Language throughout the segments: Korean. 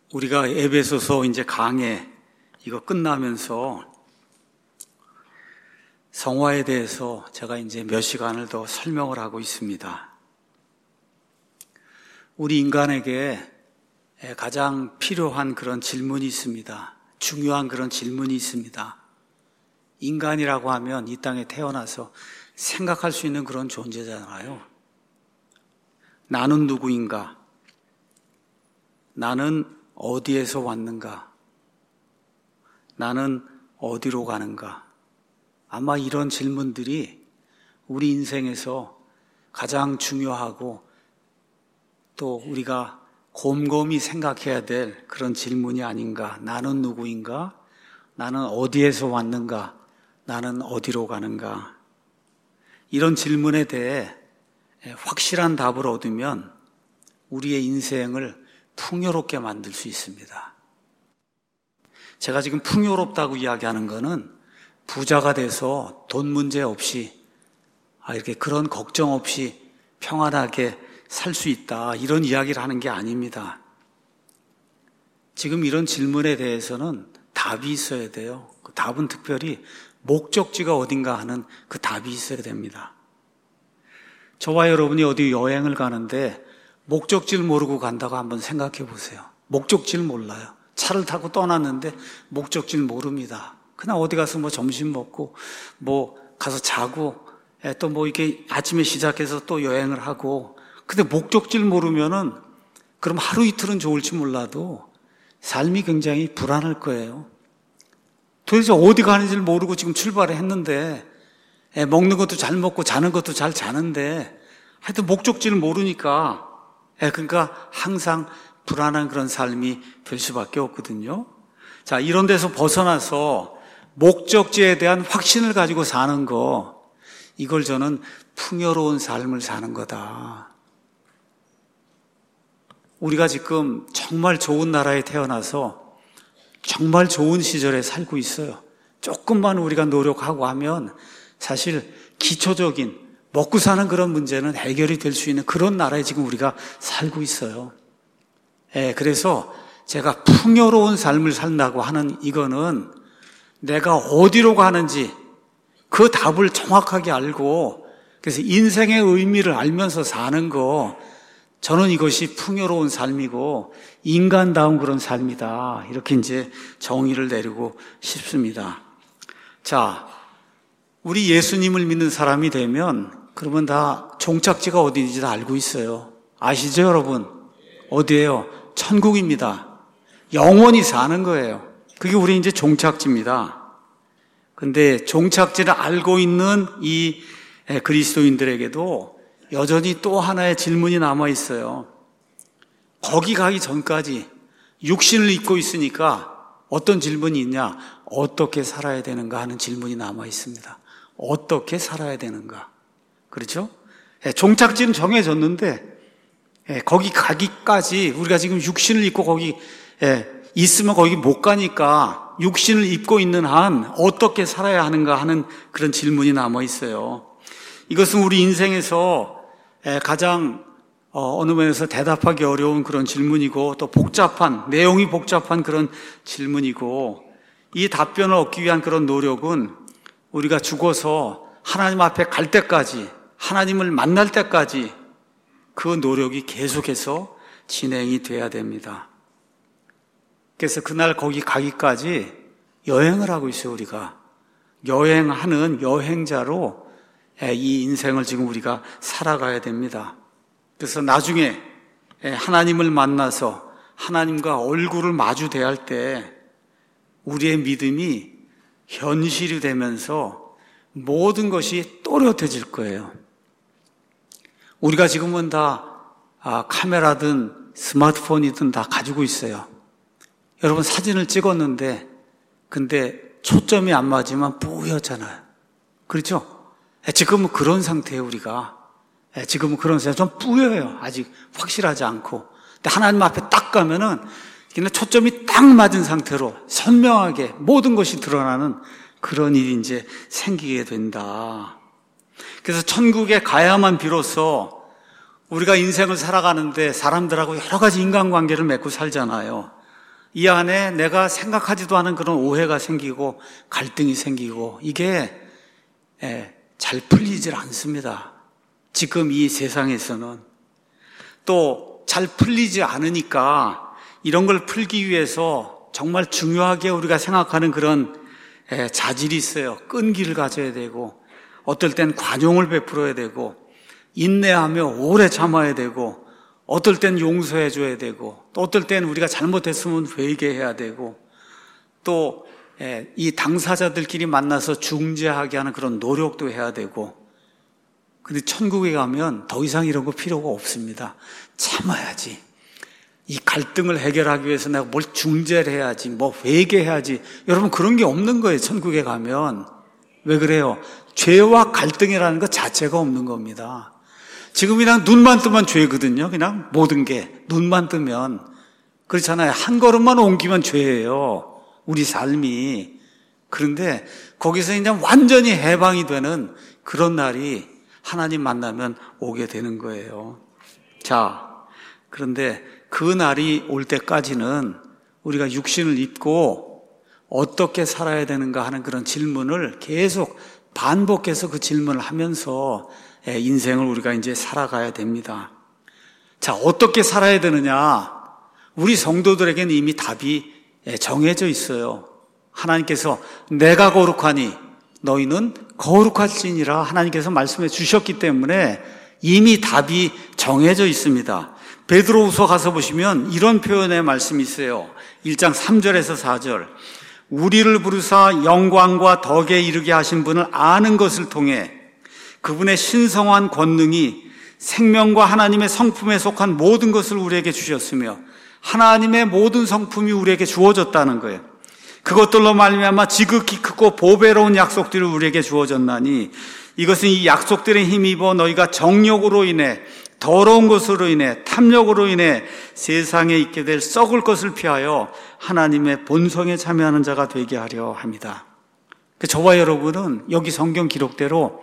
우리가 에베소서 이제 강해 이거 끝나면서 성화에 대해서 제가 이제 몇 시간을 더 설명을 하고 있습니다. 우리 인간에게 가장 필요한 그런 질문이 있습니다. 중요한 그런 질문이 있습니다. 인간이라고 하면 이 땅에 태어나서 생각할 수 있는 그런 존재잖아요. 나는 누구인가? 나는 어디에서 왔는가? 나는 어디로 가는가? 아마 이런 질문들이 우리 인생에서 가장 중요하고 또 우리가 곰곰이 생각해야 될 그런 질문이 아닌가. 나는 누구인가? 나는 어디에서 왔는가? 나는 어디로 가는가? 이런 질문에 대해 확실한 답을 얻으면 우리의 인생을 풍요롭게 만들 수 있습니다. 제가 지금 풍요롭다고 이야기하는 거는 부자가 돼서 돈 문제 없이 이렇게 그런 걱정 없이 평안하게 살 수 있다 이런 이야기를 하는 게 아닙니다. 지금 이런 질문에 대해서는 답이 있어야 돼요. 그 답은 특별히 목적지가 어딘가 하는 그 답이 있어야 됩니다. 저와 여러분이 어디 여행을 가는데 목적지를 모르고 간다고 한번 생각해 보세요. 목적지를 몰라요. 차를 타고 떠났는데 목적지를 모릅니다. 그냥 어디 가서 뭐 점심 먹고 뭐 가서 자고 또 뭐 이렇게 아침에 시작해서 또 여행을 하고 근데 목적지를 모르면은 그럼 하루 이틀은 좋을지 몰라도 삶이 굉장히 불안할 거예요. 도대체 어디 가는지를 모르고 지금 출발을 했는데 먹는 것도 잘 먹고 자는 것도 잘 자는데 하여튼 목적지를 모르니까 그러니까 항상 불안한 그런 삶이 될 수밖에 없거든요. 자, 이런 데서 벗어나서 목적지에 대한 확신을 가지고 사는 거, 이걸 저는 풍요로운 삶을 사는 거다. 우리가 지금 정말 좋은 나라에 태어나서 정말 좋은 시절에 살고 있어요. 조금만 우리가 노력하고 하면 사실 기초적인 먹고 사는 그런 문제는 해결이 될 수 있는 그런 나라에 지금 우리가 살고 있어요. 그래서 제가 풍요로운 삶을 산다고 하는 이거는 내가 어디로 가는지 그 답을 정확하게 알고 그래서 인생의 의미를 알면서 사는 거 저는 이것이 풍요로운 삶이고 인간다운 그런 삶이다. 이렇게 이제 정의를 내리고 싶습니다. 자, 우리 예수님을 믿는 사람이 되면 그러면 다 종착지가 어디인지 다 알고 있어요. 아시죠, 여러분? 어디예요? 천국입니다. 영원히 사는 거예요. 그게 우리 이제 종착지입니다. 근데 종착지를 알고 있는 이 그리스도인들에게도 여전히 또 하나의 질문이 남아 있어요. 거기 가기 전까지 육신을 입고 있으니까 어떤 질문이 있냐? 어떻게 살아야 되는가 하는 질문이 남아 있습니다. 어떻게 살아야 되는가? 그렇죠? 종착지는 정해졌는데 거기 가기까지 우리가 지금 육신을 입고 거기 있으면 거기 못 가니까 육신을 입고 있는 한 어떻게 살아야 하는가 하는 그런 질문이 남아 있어요. 이것은 우리 인생에서 가장 어느 면에서 대답하기 어려운 그런 질문이고 또 복잡한 내용이 복잡한 그런 질문이고 이 답변을 얻기 위한 그런 노력은 우리가 죽어서 하나님 앞에 갈 때까지 하나님을 만날 때까지 그 노력이 계속해서 진행이 돼야 됩니다. 그래서 그날 거기 가기까지 여행을 하고 있어요. 우리가 여행하는 여행자로 이 인생을 지금 우리가 살아가야 됩니다. 그래서 나중에 하나님을 만나서 하나님과 얼굴을 마주 대할 때 우리의 믿음이 현실이 되면서 모든 것이 또렷해질 거예요. 우리가 지금은 다 카메라든 스마트폰이든 다 가지고 있어요. 여러분 사진을 찍었는데 근데 초점이 안 맞으면 뿌옇잖아요. 그렇죠? 지금은 그런 상태예요. 우리가 지금은 그런 상태 좀 뿌여요. 아직 확실하지 않고 근데 하나님 앞에 딱 가면은 그냥 초점이 딱 맞은 상태로 선명하게 모든 것이 드러나는 그런 일이 이제 생기게 된다. 그래서 천국에 가야만 비로소 우리가 인생을 살아가는데 사람들하고 여러 가지 인간관계를 맺고 살잖아요. 이 안에 내가 생각하지도 않은 그런 오해가 생기고 갈등이 생기고 이게 잘 풀리질 않습니다. 지금 이 세상에서는. 또 잘 풀리지 않으니까 이런 걸 풀기 위해서 정말 중요하게 우리가 생각하는 그런 자질이 있어요. 끈기를 가져야 되고, 어떨 땐 관용을 베풀어야 되고, 인내하며 오래 참아야 되고, 어떨 땐 용서해 줘야 되고, 또 어떨 땐 우리가 잘못했으면 회개해야 되고, 또 이 당사자들끼리 만나서 중재하게 하는 그런 노력도 해야 되고. 근데 천국에 가면 더 이상 이런 거 필요가 없습니다. 참아야지. 이 갈등을 해결하기 위해서 내가 뭘 중재를 해야지, 뭐 회개해야지. 여러분, 그런 게 없는 거예요, 천국에 가면. 왜 그래요? 죄와 갈등이라는 것 자체가 없는 겁니다. 지금 그냥 눈만 뜨면 죄거든요. 그냥 모든 게 눈만 뜨면. 그렇잖아요. 한 걸음만 옮기면 죄예요, 우리 삶이. 그런데 거기서 이제 완전히 해방이 되는 그런 날이 하나님 만나면 오게 되는 거예요. 자, 그런데 그 날이 올 때까지는 우리가 육신을 입고 어떻게 살아야 되는가 하는 그런 질문을 계속 반복해서 그 질문을 하면서 인생을 우리가 이제 살아가야 됩니다. 자, 어떻게 살아야 되느냐? 우리 성도들에게는 이미 답이 정해져 있어요. 하나님께서 내가 거룩하니 너희는 거룩할지니라 하나님께서 말씀해 주셨기 때문에 이미 답이 정해져 있습니다. 베드로후서 가서 보시면 이런 표현의 말씀이 있어요. 1장 3절에서 4절. 우리를 부르사 영광과 덕에 이르게 하신 분을 아는 것을 통해 그분의 신성한 권능이 생명과 하나님의 성품에 속한 모든 것을 우리에게 주셨으며 하나님의 모든 성품이 우리에게 주어졌다는 거예요. 그것들로 말미암아 지극히 크고 보배로운 약속들이 우리에게 주어졌나니 이것은 이 약속들에 힘입어 너희가 정욕으로 인해 더러운 것으로 인해 탐욕으로 인해 세상에 있게 될 썩을 것을 피하여 하나님의 본성에 참여하는 자가 되게 하려 합니다. 저와 여러분은 여기 성경 기록대로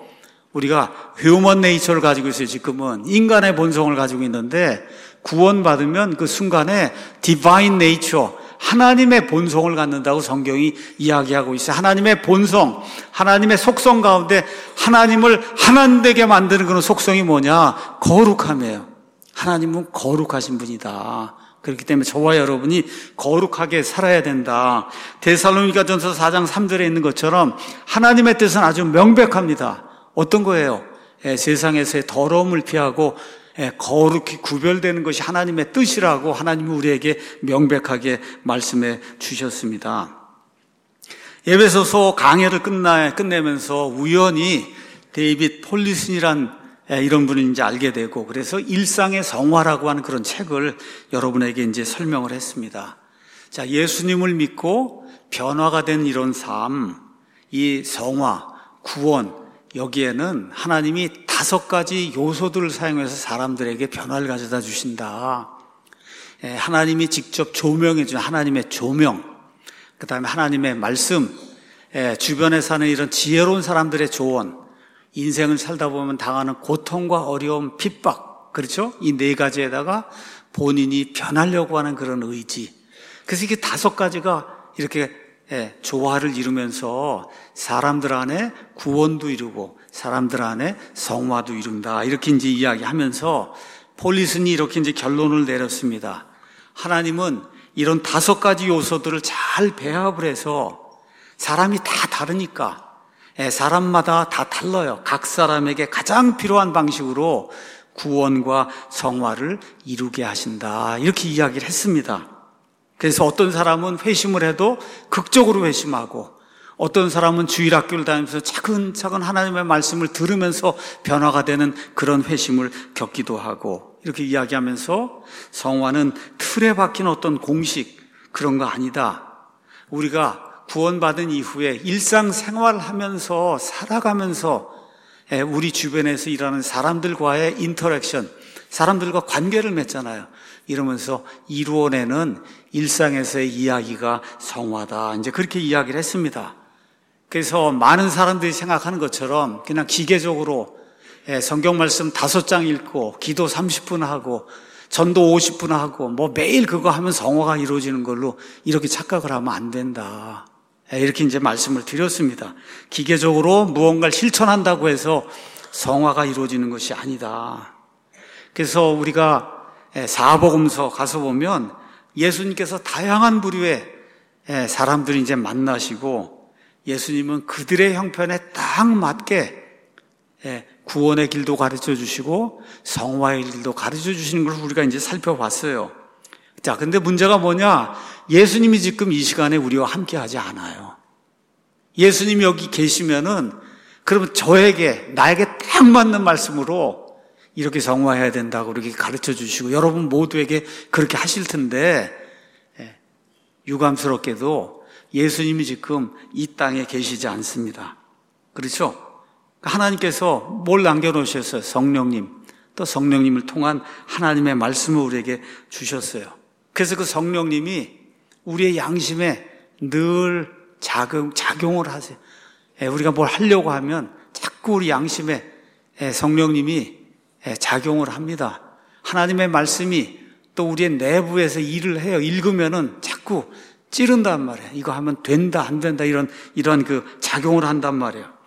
우리가 휴먼 네이처를 가지고 있어요. 지금은 인간의 본성을 가지고 있는데 구원받으면 그 순간에 디바인 네이처, 하나님의 본성을 갖는다고 성경이 이야기하고 있어요. 하나님의 본성, 하나님의 속성 가운데 하나님을 하나님 되게 만드는 그런 속성이 뭐냐? 거룩함이에요. 하나님은 거룩하신 분이다. 그렇기 때문에 저와 여러분이 거룩하게 살아야 된다. 데살로니가전서 4장 3절에 있는 것처럼 하나님의 뜻은 아주 명백합니다. 어떤 거예요? 세상에서의 더러움을 피하고 거룩히 구별되는 것이 하나님의 뜻이라고 하나님이 우리에게 명백하게 말씀해 주셨습니다. 에베소서 강해를 끝내면서 우연히 데이빗 폴리슨이란 이런 분인지 알게 되고, 그래서 일상의 성화라고 하는 그런 책을 여러분에게 이제 설명을 했습니다. 자, 예수님을 믿고 변화가 된 이런 삶, 이 성화, 구원, 여기에는 하나님이 5가지 요소들을 사용해서 사람들에게 변화를 가져다 주신다. 하나님이 직접 조명해 준 하나님의 조명, 그 다음에 하나님의 말씀, 주변에 사는 이런 지혜로운 사람들의 조언, 인생을 살다 보면 당하는 고통과 어려움, 핍박, 그렇죠? 이 4가지에다가 본인이 변하려고 하는 그런 의지. 그래서 이게 5가지가 이렇게 조화를 이루면서 사람들 안에 구원도 이루고 사람들 안에 성화도 이룬다. 이렇게 이제 이야기하면서 폴리슨이 이렇게 이제 결론을 내렸습니다. 하나님은 이런 5가지 요소들을 잘 배합을 해서 사람이 다 다르니까 사람마다 다 달라요. 각 사람에게 가장 필요한 방식으로 구원과 성화를 이루게 하신다. 이렇게 이야기를 했습니다. 그래서 어떤 사람은 회심을 해도 극적으로 회심하고, 어떤 사람은 주일학교를 다니면서 차근차근 하나님의 말씀을 들으면서 변화가 되는 그런 회심을 겪기도 하고, 이렇게 이야기하면서 성화는 틀에 박힌 어떤 공식, 그런 거 아니다. 우리가 구원받은 이후에 일상생활을 하면서 살아가면서 우리 주변에서 일하는 사람들과의 인터랙션, 사람들과 관계를 맺잖아요. 이러면서 이루어내는 일상에서의 이야기가 성화다. 이제 그렇게 이야기를 했습니다. 그래서 많은 사람들이 생각하는 것처럼 그냥 기계적으로 성경 말씀 5장 읽고 기도 30분 하고 전도 50분 하고 뭐 매일 그거 하면 성화가 이루어지는 걸로 이렇게 착각을 하면 안 된다. 이렇게 이제 말씀을 드렸습니다. 기계적으로 무언가를 실천한다고 해서 성화가 이루어지는 것이 아니다. 그래서 우리가 사복음서 가서 보면 예수님께서 다양한 부류의 사람들이 이제 만나시고 예수님은 그들의 형편에 딱 맞게 구원의 길도 가르쳐 주시고 성화의 길도 가르쳐 주시는 걸 우리가 이제 살펴봤어요. 자, 근데 문제가 뭐냐? 예수님이 지금 이 시간에 우리와 함께 하지 않아요. 예수님이 여기 계시면은 그러면 나에게 딱 맞는 말씀으로 이렇게 성화해야 된다고 이렇게 가르쳐 주시고 여러분 모두에게 그렇게 하실 텐데 유감스럽게도 예수님이 지금 이 땅에 계시지 않습니다. 그렇죠? 하나님께서 뭘 남겨놓으셨어요? 성령님. 또 성령님을 통한 하나님의 말씀을 우리에게 주셨어요. 그래서 그 성령님이 우리의 양심에 늘 작용을 하세요. 우리가 뭘 하려고 하면 자꾸 우리 양심에 성령님이 작용을 합니다. 하나님의 말씀이 또 우리의 내부에서 일을 해요. 읽으면은 자꾸 찌른단 말이에요. 이거 하면 된다, 안 된다, 이런 그 작용을 한단 말이에요.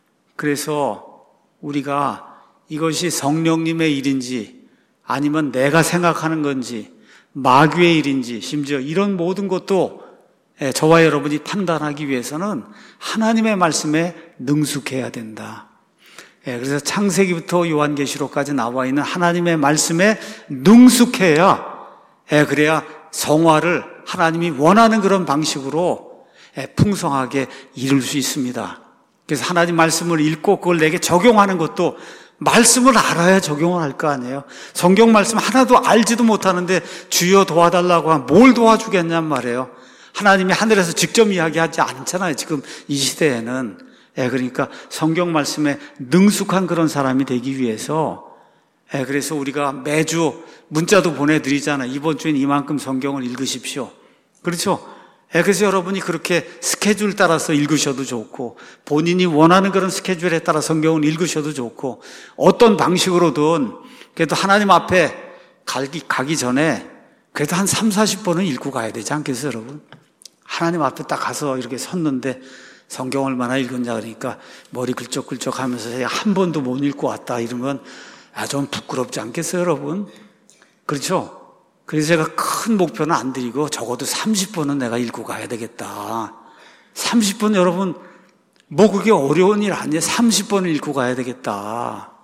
그래서 우리가 이것이 성령님의 일인지 아니면 내가 생각하는 건지 마귀의 일인지 심지어 이런 모든 것도 저와 여러분이 판단하기 위해서는 하나님의 말씀에 능숙해야 된다. 그래서 창세기부터 요한계시록까지 나와 있는 하나님의 말씀에 능숙해야 그래야 성화를 하나님이 원하는 그런 방식으로 풍성하게 이룰 수 있습니다. 그래서 하나님 말씀을 읽고 그걸 내게 적용하는 것도 말씀을 알아야 적용을 할 거 아니에요. 성경 말씀 하나도 알지도 못하는데 주여 도와달라고 하면 뭘 도와주겠냔 말이에요. 하나님이 하늘에서 직접 이야기하지 않잖아요. 지금 이 시대에는. 그러니까 성경 말씀에 능숙한 그런 사람이 되기 위해서 그래서 우리가 매주 문자도 보내드리잖아요. 이번 주엔 이만큼 성경을 읽으십시오. 그렇죠? 그래서 여러분이 그렇게 스케줄 따라서 읽으셔도 좋고 본인이 원하는 그런 스케줄에 따라 성경을 읽으셔도 좋고 어떤 방식으로든 그래도 하나님 앞에 가기 전에 그래도 한 30-40번은 읽고 가야 되지 않겠어요, 여러분? 하나님 앞에 딱 가서 이렇게 섰는데 성경 얼마나 읽었냐 그러니까 머리 긁적긁적 하면서 한 번도 못 읽고 왔다 이러면 좀 부끄럽지 않겠어요, 여러분? 그렇죠? 그래서 제가 큰 목표는 안 드리고 적어도 30번은 내가 읽고 가야 되겠다. 30번 여러분 뭐 그게 어려운 일 아니에요. 30번을 읽고 가야 되겠다.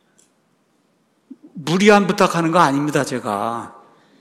무리한 부탁하는 거 아닙니다, 제가.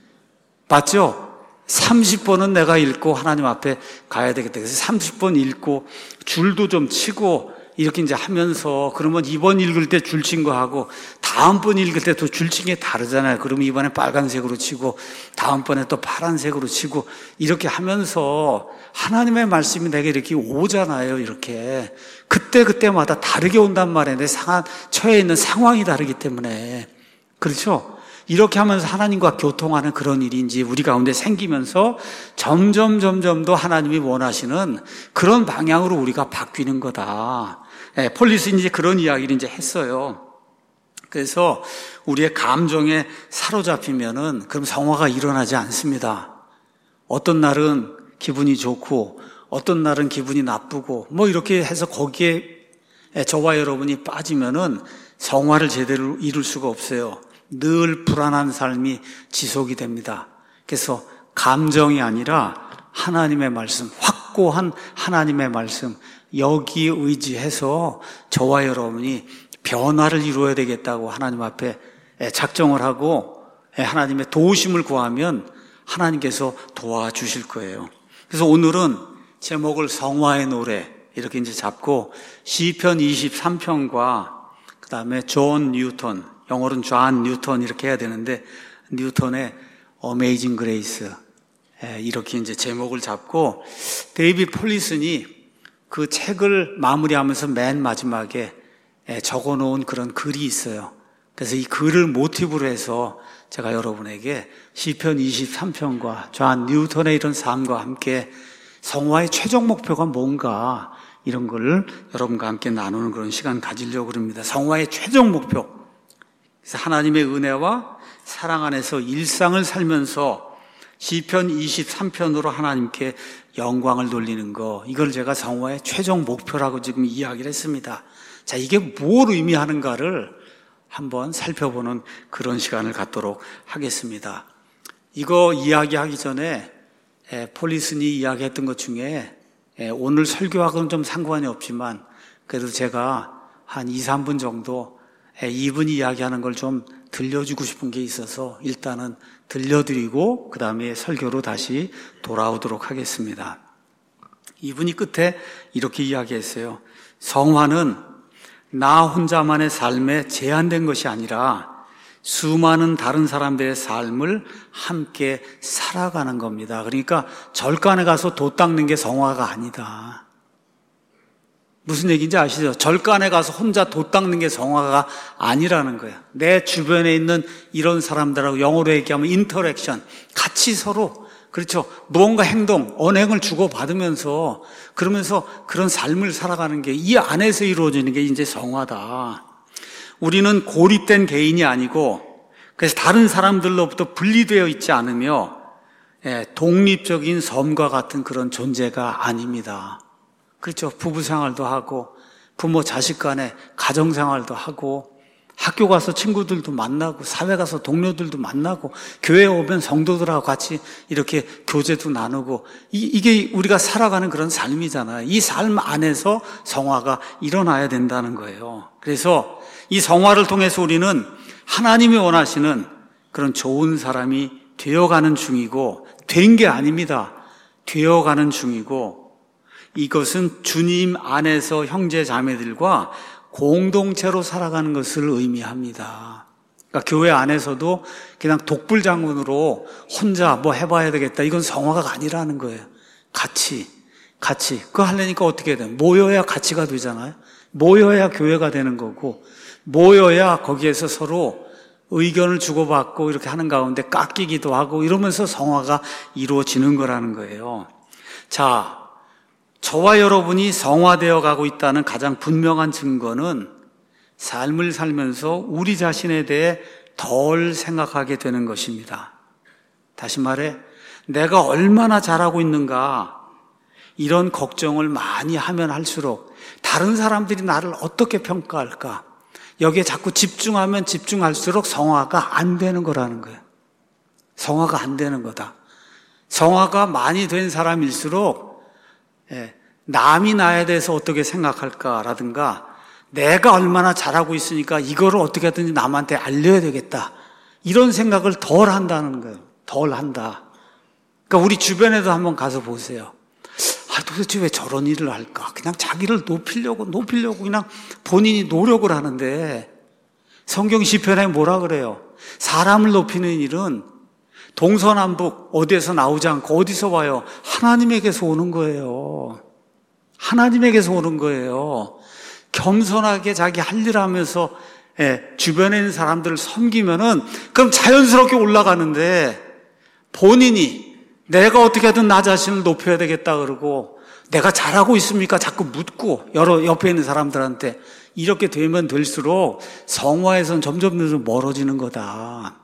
맞죠? 30번은 내가 읽고 하나님 앞에 가야 되겠다. 그래서 30번 읽고 줄도 좀 치고 이렇게 이제 하면서 그러면 이번 읽을 때 줄 친 거 하고 다음번 읽을 때 또 줄 친 게 다르잖아요. 그러면 이번에 빨간색으로 치고 다음번에 또 파란색으로 치고 이렇게 하면서 하나님의 말씀이 내게 이렇게 오잖아요. 이렇게 그때마다 다르게 온단 말이에요. 내 처해 있는 상황이 다르기 때문에. 그렇죠? 이렇게 하면서 하나님과 교통하는 그런 일인지 우리 가운데 생기면서 점점 더 하나님이 원하시는 그런 방향으로 우리가 바뀌는 거다. 폴리스는 이제 그런 이야기를 이제 했어요. 그래서 우리의 감정에 사로잡히면은 그럼 성화가 일어나지 않습니다. 어떤 날은 기분이 좋고 어떤 날은 기분이 나쁘고 뭐 이렇게 해서 거기에 저와 여러분이 빠지면은 성화를 제대로 이룰 수가 없어요. 늘 불안한 삶이 지속이 됩니다. 그래서 감정이 아니라 하나님의 말씀, 확고한 하나님의 말씀, 여기에 의지해서 저와 여러분이 변화를 이루어야 되겠다고 하나님 앞에 작정을 하고 하나님의 도우심을 구하면 하나님께서 도와주실 거예요. 그래서 오늘은 제목을 성화의 노래 이렇게 이제 잡고 시편 23편과 그 다음에 존 뉴턴, 영어로는 존 뉴턴 이렇게 해야 되는데 뉴턴의 어메이징 그레이스 이렇게 이제 제목을 잡고 데이비드 폴리슨이 그 책을 마무리하면서 맨 마지막에 적어놓은 그런 글이 있어요. 그래서 이 글을 모티브로 해서 제가 여러분에게 시편 23편과 존 뉴턴의 이런 삶과 함께 성화의 최종 목표가 뭔가 이런 걸 여러분과 함께 나누는 그런 시간 가지려고 합니다. 성화의 최종 목표. 그래서 하나님의 은혜와 사랑 안에서 일상을 살면서 시편 23편으로 하나님께 영광을 돌리는 거, 이걸 제가 성화의 최종 목표라고 지금 이야기를 했습니다. 자, 이게 뭘 의미하는가를 한번 살펴보는 그런 시간을 갖도록 하겠습니다. 이거 이야기하기 전에 폴리슨이 이야기했던 것 중에 오늘 설교하고는 좀 상관이 없지만 그래도 제가 한 2, 3분 정도 이분이 이야기하는 걸 좀 들려주고 싶은 게 있어서 일단은 들려드리고 그 다음에 설교로 다시 돌아오도록 하겠습니다. 이분이 끝에 이렇게 이야기했어요. 성화는 나 혼자만의 삶에 제한된 것이 아니라 수많은 다른 사람들의 삶을 함께 살아가는 겁니다. 그러니까 절간에 가서 돛 닦는 게 성화가 아니다. 무슨 얘기인지 아시죠? 절간에 가서 혼자 돛 닦는 게 성화가 아니라는 거예요. 내 주변에 있는 이런 사람들하고 영어로 얘기하면 인터랙션, 같이 서로, 그렇죠, 무언가 행동, 언행을 주고받으면서 그러면서 그런 삶을 살아가는 게 이 안에서 이루어지는 게 이제 성화다. 우리는 고립된 개인이 아니고 그래서 다른 사람들로부터 분리되어 있지 않으며 독립적인 섬과 같은 그런 존재가 아닙니다. 그렇죠. 부부 생활도 하고 부모 자식 간에 가정 생활도 하고 학교 가서 친구들도 만나고 사회 가서 동료들도 만나고 교회에 오면 성도들하고 같이 이렇게 교제도 나누고 이게 우리가 살아가는 그런 삶이잖아요. 이 삶 안에서 성화가 일어나야 된다는 거예요. 그래서 이 성화를 통해서 우리는 하나님이 원하시는 그런 좋은 사람이 되어가는 중이고 된 게 아닙니다. 되어가는 중이고 이것은 주님 안에서 형제 자매들과 공동체로 살아가는 것을 의미합니다. 그러니까 교회 안에서도 그냥 독불장군으로 혼자 뭐 해봐야 되겠다, 이건 성화가 아니라는 거예요. 같이 그거 하려니까 어떻게 해야 돼요? 모여야 가치가 되잖아요. 모여야 교회가 되는 거고 모여야 거기에서 서로 의견을 주고받고 이렇게 하는 가운데 깎이기도 하고 이러면서 성화가 이루어지는 거라는 거예요. 자, 저와 여러분이 성화되어 가고 있다는 가장 분명한 증거는 삶을 살면서 우리 자신에 대해 덜 생각하게 되는 것입니다. 다시 말해, 내가 얼마나 잘하고 있는가, 이런 걱정을 많이 하면 할수록 다른 사람들이 나를 어떻게 평가할까, 여기에 자꾸 집중하면 집중할수록 성화가 안 되는 거라는 거예요. 성화가 안 되는 거다. 성화가 많이 된 사람일수록 남이 나에 대해서 어떻게 생각할까라든가 내가 얼마나 잘하고 있으니까 이거를 어떻게 하든지 남한테 알려야 되겠다, 이런 생각을 덜 한다는 거예요. 덜 한다. 그러니까 우리 주변에도 한번 가서 보세요. 도대체 왜 저런 일을 할까? 그냥 자기를 높이려고 그냥 본인이 노력을 하는데 성경 시편에 뭐라 그래요? 사람을 높이는 일은 동서남북 어디에서 나오지 않고 어디서 와요? 하나님에게서 오는 거예요. 하나님에게서 오는 거예요. 겸손하게 자기 할 일 하면서 주변에 있는 사람들을 섬기면은 그럼 자연스럽게 올라가는데 본인이 내가 어떻게 하든 나 자신을 높여야 되겠다 그러고 내가 잘하고 있습니까? 자꾸 묻고 여러 옆에 있는 사람들한테 이렇게 되면 될수록 성화에서는 점점 멀어지는 거다.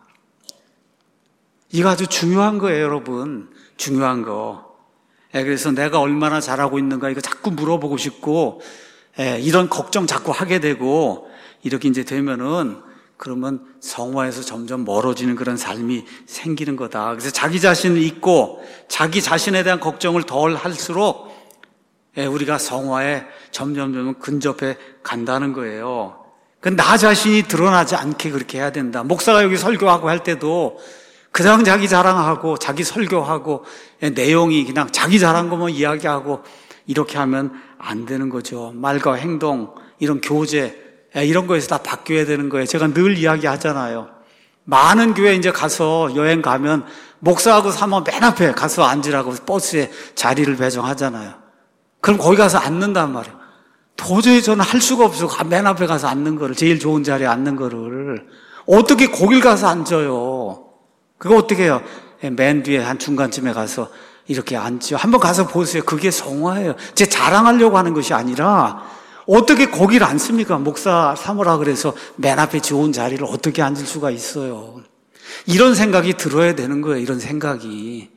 이거 아주 중요한 거예요, 여러분. 중요한 거. 그래서 내가 얼마나 잘하고 있는가 이거 자꾸 물어보고 싶고 이런 걱정 자꾸 하게 되고 이렇게 이제 되면은 그러면 성화에서 점점 멀어지는 그런 삶이 생기는 거다. 그래서 자기 자신을 잊고 자기 자신에 대한 걱정을 덜 할수록 우리가 성화에 점점 근접해 간다는 거예요. 나 자신이 드러나지 않게 그렇게 해야 된다. 목사가 여기 설교하고 할 때도 그냥 자기 자랑하고 자기 설교하고 내용이 그냥 자기 잘한 것만 이야기하고 이렇게 하면 안 되는 거죠. 말과 행동, 이런 교제 이런 거에서 다 바뀌어야 되는 거예요. 제가 늘 이야기하잖아요. 많은 교회 이제 가서 여행 가면 목사하고 사모 맨 앞에 가서 앉으라고 버스에 자리를 배정하잖아요. 그럼 거기 가서 앉는단 말이에요. 도저히 저는 할 수가 없어요. 맨 앞에 가서 앉는 거를, 제일 좋은 자리에 앉는 거를 어떻게 거길 가서 앉아요. 그거 어떻게 해요? 맨 뒤에 한 중간쯤에 가서 이렇게 앉죠. 한번 가서 보세요. 그게 성화예요. 제 자랑하려고 하는 것이 아니라 어떻게 거기를 앉습니까? 목사 삼으라 그래서 맨 앞에 좋은 자리를 어떻게 앉을 수가 있어요. 이런 생각이 들어야 되는 거예요. 이런 생각이.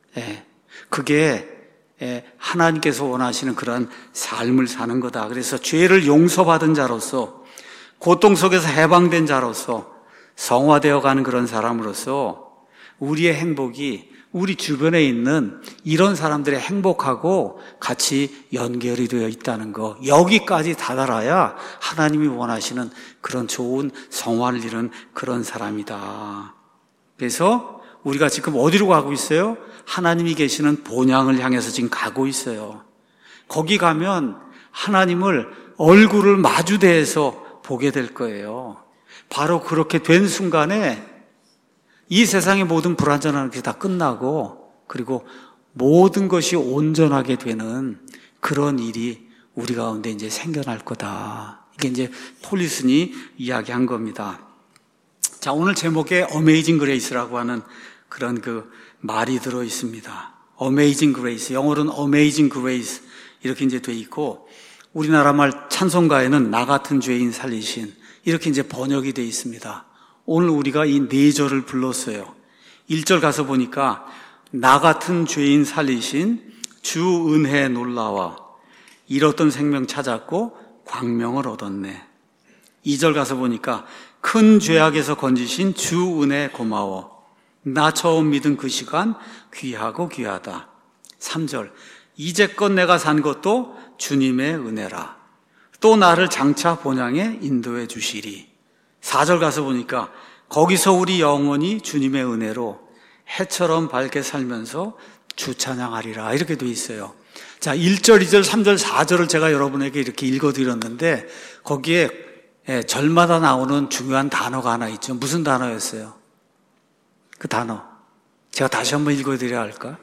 그게 하나님께서 원하시는 그런 삶을 사는 거다. 그래서 죄를 용서받은 자로서, 고통 속에서 해방된 자로서, 성화되어 가는 그런 사람으로서 우리의 행복이 우리 주변에 있는 이런 사람들의 행복하고 같이 연결이 되어 있다는 거, 여기까지 다다라야 하나님이 원하시는 그런 좋은 성화를 이룬 그런 사람이다. 그래서 우리가 지금 어디로 가고 있어요? 하나님이 계시는 본향을 향해서 지금 가고 있어요. 거기 가면 하나님을 얼굴을 마주대해서 보게 될 거예요. 바로 그렇게 된 순간에 이 세상의 모든 불완전한 것이 다 끝나고, 그리고 모든 것이 온전하게 되는 그런 일이 우리 가운데 이제 생겨날 거다. 이게 이제 폴리슨이 이야기한 겁니다. 자, 오늘 제목에 Amazing Grace라고 하는 그런 그 말이 들어 있습니다. Amazing Grace, 영어로는 Amazing Grace 이렇게 이제 돼 있고, 우리나라 말 찬송가에는 나 같은 죄인 살리신 이렇게 이제 번역이 돼 있습니다. 오늘 우리가 이 네 절을 불렀어요. 1절 가서 보니까 나 같은 죄인 살리신 주 은혜 놀라와 잃었던 생명 찾았고 광명을 얻었네. 2절 가서 보니까 큰 죄악에서 건지신 주 은혜 고마워. 나 처음 믿은 그 시간 귀하고 귀하다. 3절 이제껏 내가 산 것도 주님의 은혜라. 또 나를 장차 본향에 인도해 주시리. 4절 가서 보니까 거기서 우리 영원히 주님의 은혜로 해처럼 밝게 살면서 주 찬양하리라. 이렇게 돼 있어요. 자, 1절, 2절, 3절, 4절을 제가 여러분에게 이렇게 읽어드렸는데 거기에 절마다 나오는 중요한 단어가 하나 있죠. 무슨 단어였어요? 그 단어 제가 다시 한번 읽어드려야 할까?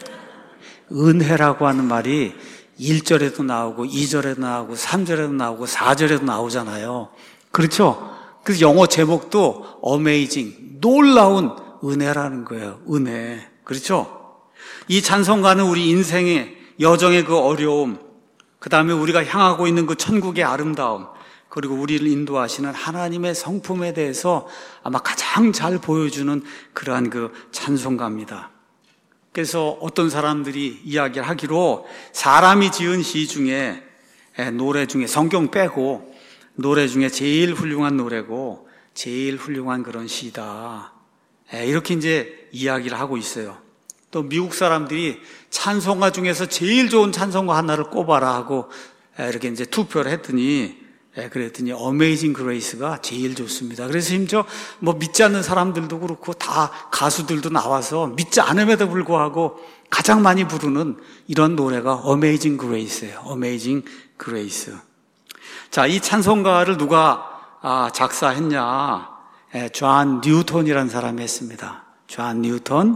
은혜라고 하는 말이 1절에도 나오고 2절에도 나오고 3절에도 나오고 4절에도 나오잖아요. 그렇죠? 그래서 영어 제목도 Amazing, 놀라운 은혜라는 거예요. 은혜. 그렇죠? 이 찬송가는 우리 인생의 여정의 그 어려움, 그 다음에 우리가 향하고 있는 그 천국의 아름다움, 그리고 우리를 인도하시는 하나님의 성품에 대해서 아마 가장 잘 보여주는 그러한 그 찬송가입니다. 그래서 어떤 사람들이 이야기를 하기로 사람이 지은 시 중에, 노래 중에, 성경 빼고 노래 중에 제일 훌륭한 노래고 제일 훌륭한 그런 시다. 이렇게 이제 이야기를 하고 있어요. 또 미국 사람들이 찬송가 중에서 제일 좋은 찬송가 하나를 꼽아라 하고 이렇게 이제 투표를 했더니, 그랬더니 Amazing Grace가 제일 좋습니다. 그래서 심지어 뭐 믿지 않는 사람들도 그렇고 다 가수들도 나와서 믿지 않음에도 불구하고 가장 많이 부르는 이런 노래가 Amazing Grace예요. Amazing Grace. 자, 이 찬송가를 누가 작사했냐? 존 뉴턴이라는 사람이 했습니다. 존 뉴턴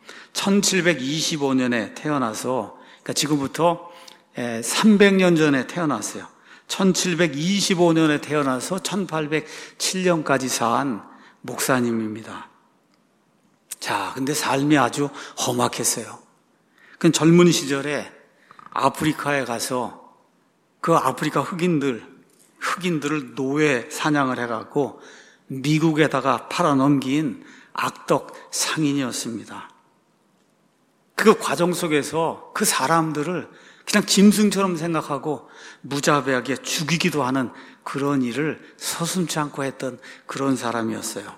1725년에 태어나서, 그러니까 지금부터 300년 전에 태어났어요. 1725년에 태어나서 1807년까지 산 목사님입니다. 자, 근데 삶이 아주 험악했어요. 그 젊은 시절에 아프리카에 가서 그 아프리카 흑인들을 노예 사냥을 해갖고 미국에다가 팔아넘긴 악덕 상인이었습니다. 그 과정 속에서 그 사람들을 그냥 짐승처럼 생각하고 무자비하게 죽이기도 하는 그런 일을 서슴지 않고 했던 그런 사람이었어요.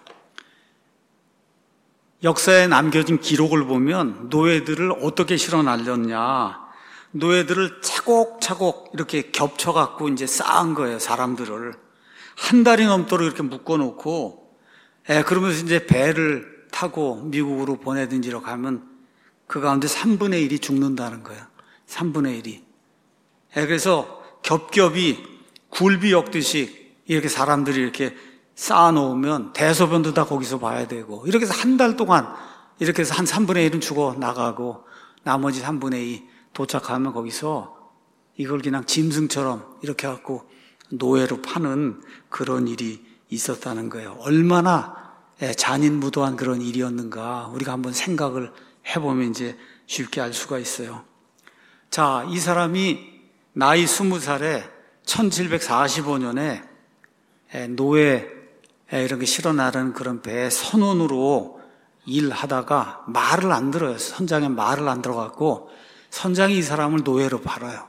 역사에 남겨진 기록을 보면 노예들을 어떻게 실어 날렸냐, 노예들을 차곡차곡 이렇게 겹쳐갖고 이제 쌓은 거예요. 사람들을 한 달이 넘도록 이렇게 묶어놓고, 그러면서 이제 배를 타고 미국으로 보내든지 이렇게 하면 그 가운데 3분의 1이 죽는다는 거예요. 3분의 1이. 그래서 겹겹이 굴비 엮듯이 이렇게 사람들이 이렇게 쌓아놓으면 대소변도 다 거기서 봐야 되고, 이렇게 해서 한 달 동안 이렇게 해서 한 3분의 1은 죽어 나가고 나머지 3분의 2 도착하면 거기서 이걸 그냥 짐승처럼 이렇게 갖고 노예로 파는 그런 일이 있었다는 거예요. 얼마나 잔인무도한 그런 일이었는가 우리가 한번 생각을 해보면 이제 쉽게 알 수가 있어요. 자, 이 사람이 나이 20살에 1745년에 노예 이런 게 실어 나르는 그런 배의 선원으로 일하다가 말을 안 들어요. 선장의 말을 안 들어갖고 선장이 이 사람을 노예로 팔아요.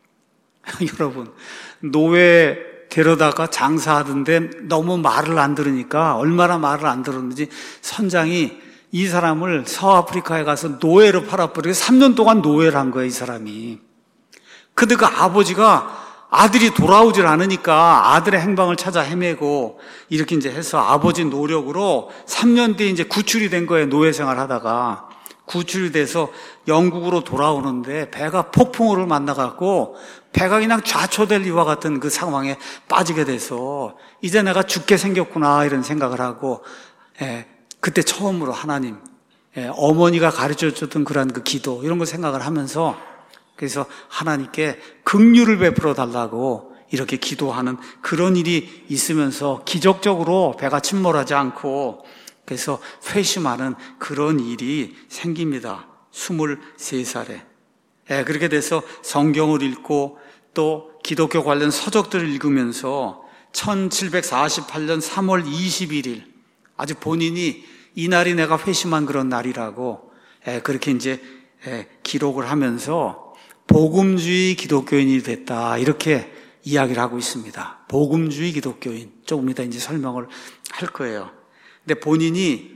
여러분, 노예 데려다가 장사하던데 너무 말을 안 들으니까 얼마나 말을 안 들었는지 선장이 이 사람을 서아프리카에 가서 노예로 팔아버리고 3년 동안 노예를 한 거예요, 이 사람이. 근데 그 아버지가 아들이 돌아오질 않으니까 아들의 행방을 찾아 헤매고 이렇게 이제 해서 아버지 노력으로 3년 뒤에 이제 구출이 된 거예요. 노예 생활 하다가. 구출이 돼서 영국으로 돌아오는데 배가 폭풍우를 만나갖고 배가 그냥 좌초될 이와 같은 그 상황에 빠지게 돼서 이제 내가 죽게 생겼구나 이런 생각을 하고, 그때 처음으로 하나님, 어머니가 가르쳐줬던 그런 그 기도 이런 거 생각을 하면서 그래서 하나님께 긍휼을 베풀어 달라고 이렇게 기도하는 그런 일이 있으면서 기적적으로 배가 침몰하지 않고 그래서 회심하는 그런 일이 생깁니다. 23살에. 그렇게 돼서 성경을 읽고 또 기독교 관련 서적들을 읽으면서 1748년 3월 21일 아주 본인이 이날이 내가 회심한 그런 날이라고 그렇게 이제 기록을 하면서 복음주의 기독교인이 됐다 이렇게 이야기를 하고 있습니다. 복음주의 기독교인 조금 이따 이제 설명을 할 거예요. 근데 본인이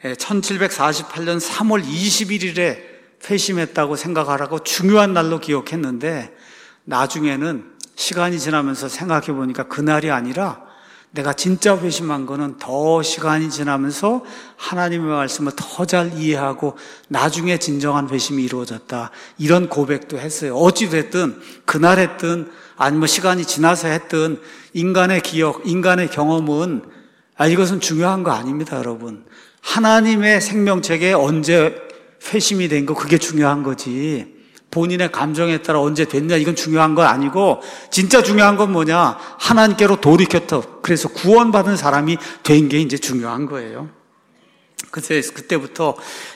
1748년 3월 21일에 회심했다고 생각하라고 중요한 날로 기억했는데 나중에는 시간이 지나면서 생각해 보니까 그날이 아니라 내가 진짜 회심한 거는 더 시간이 지나면서 하나님의 말씀을 더 잘 이해하고 나중에 진정한 회심이 이루어졌다. 이런 고백도 했어요. 어찌됐든 그날 했든 아니면 시간이 지나서 했든 인간의 기억, 인간의 경험은 이것은 중요한 거 아닙니다, 여러분. 하나님의 생명책에 언제 회심이 된 거 그게 중요한 거지. 본인의 감정에 따라 언제 됐냐 이건 중요한 건 아니고 진짜 중요한 건 뭐냐? 하나님께로 돌이켰다. 그래서 구원받은 사람이 된 게 이제 중요한 거예요. 그래서 그때부터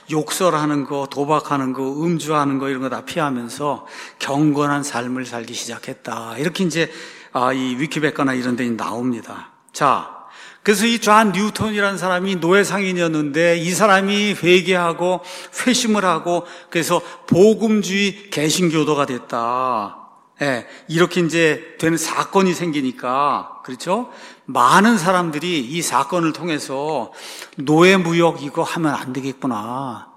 욕설하는 거, 도박하는 거, 음주하는 거 이런 거 다 피하면서 경건한 삶을 살기 시작했다. 이렇게 이제 이 위키백과나 이런 데 나옵니다. 자, 그래서 이 존 뉴턴이라는 사람이 노예 상인이었는데 이 사람이 회개하고 회심을 하고 그래서 복음주의 개신교도가 됐다. 이렇게 이제 되는 사건이 생기니까 그렇죠? 많은 사람들이 이 사건을 통해서 노예 무역 이거 하면 안 되겠구나.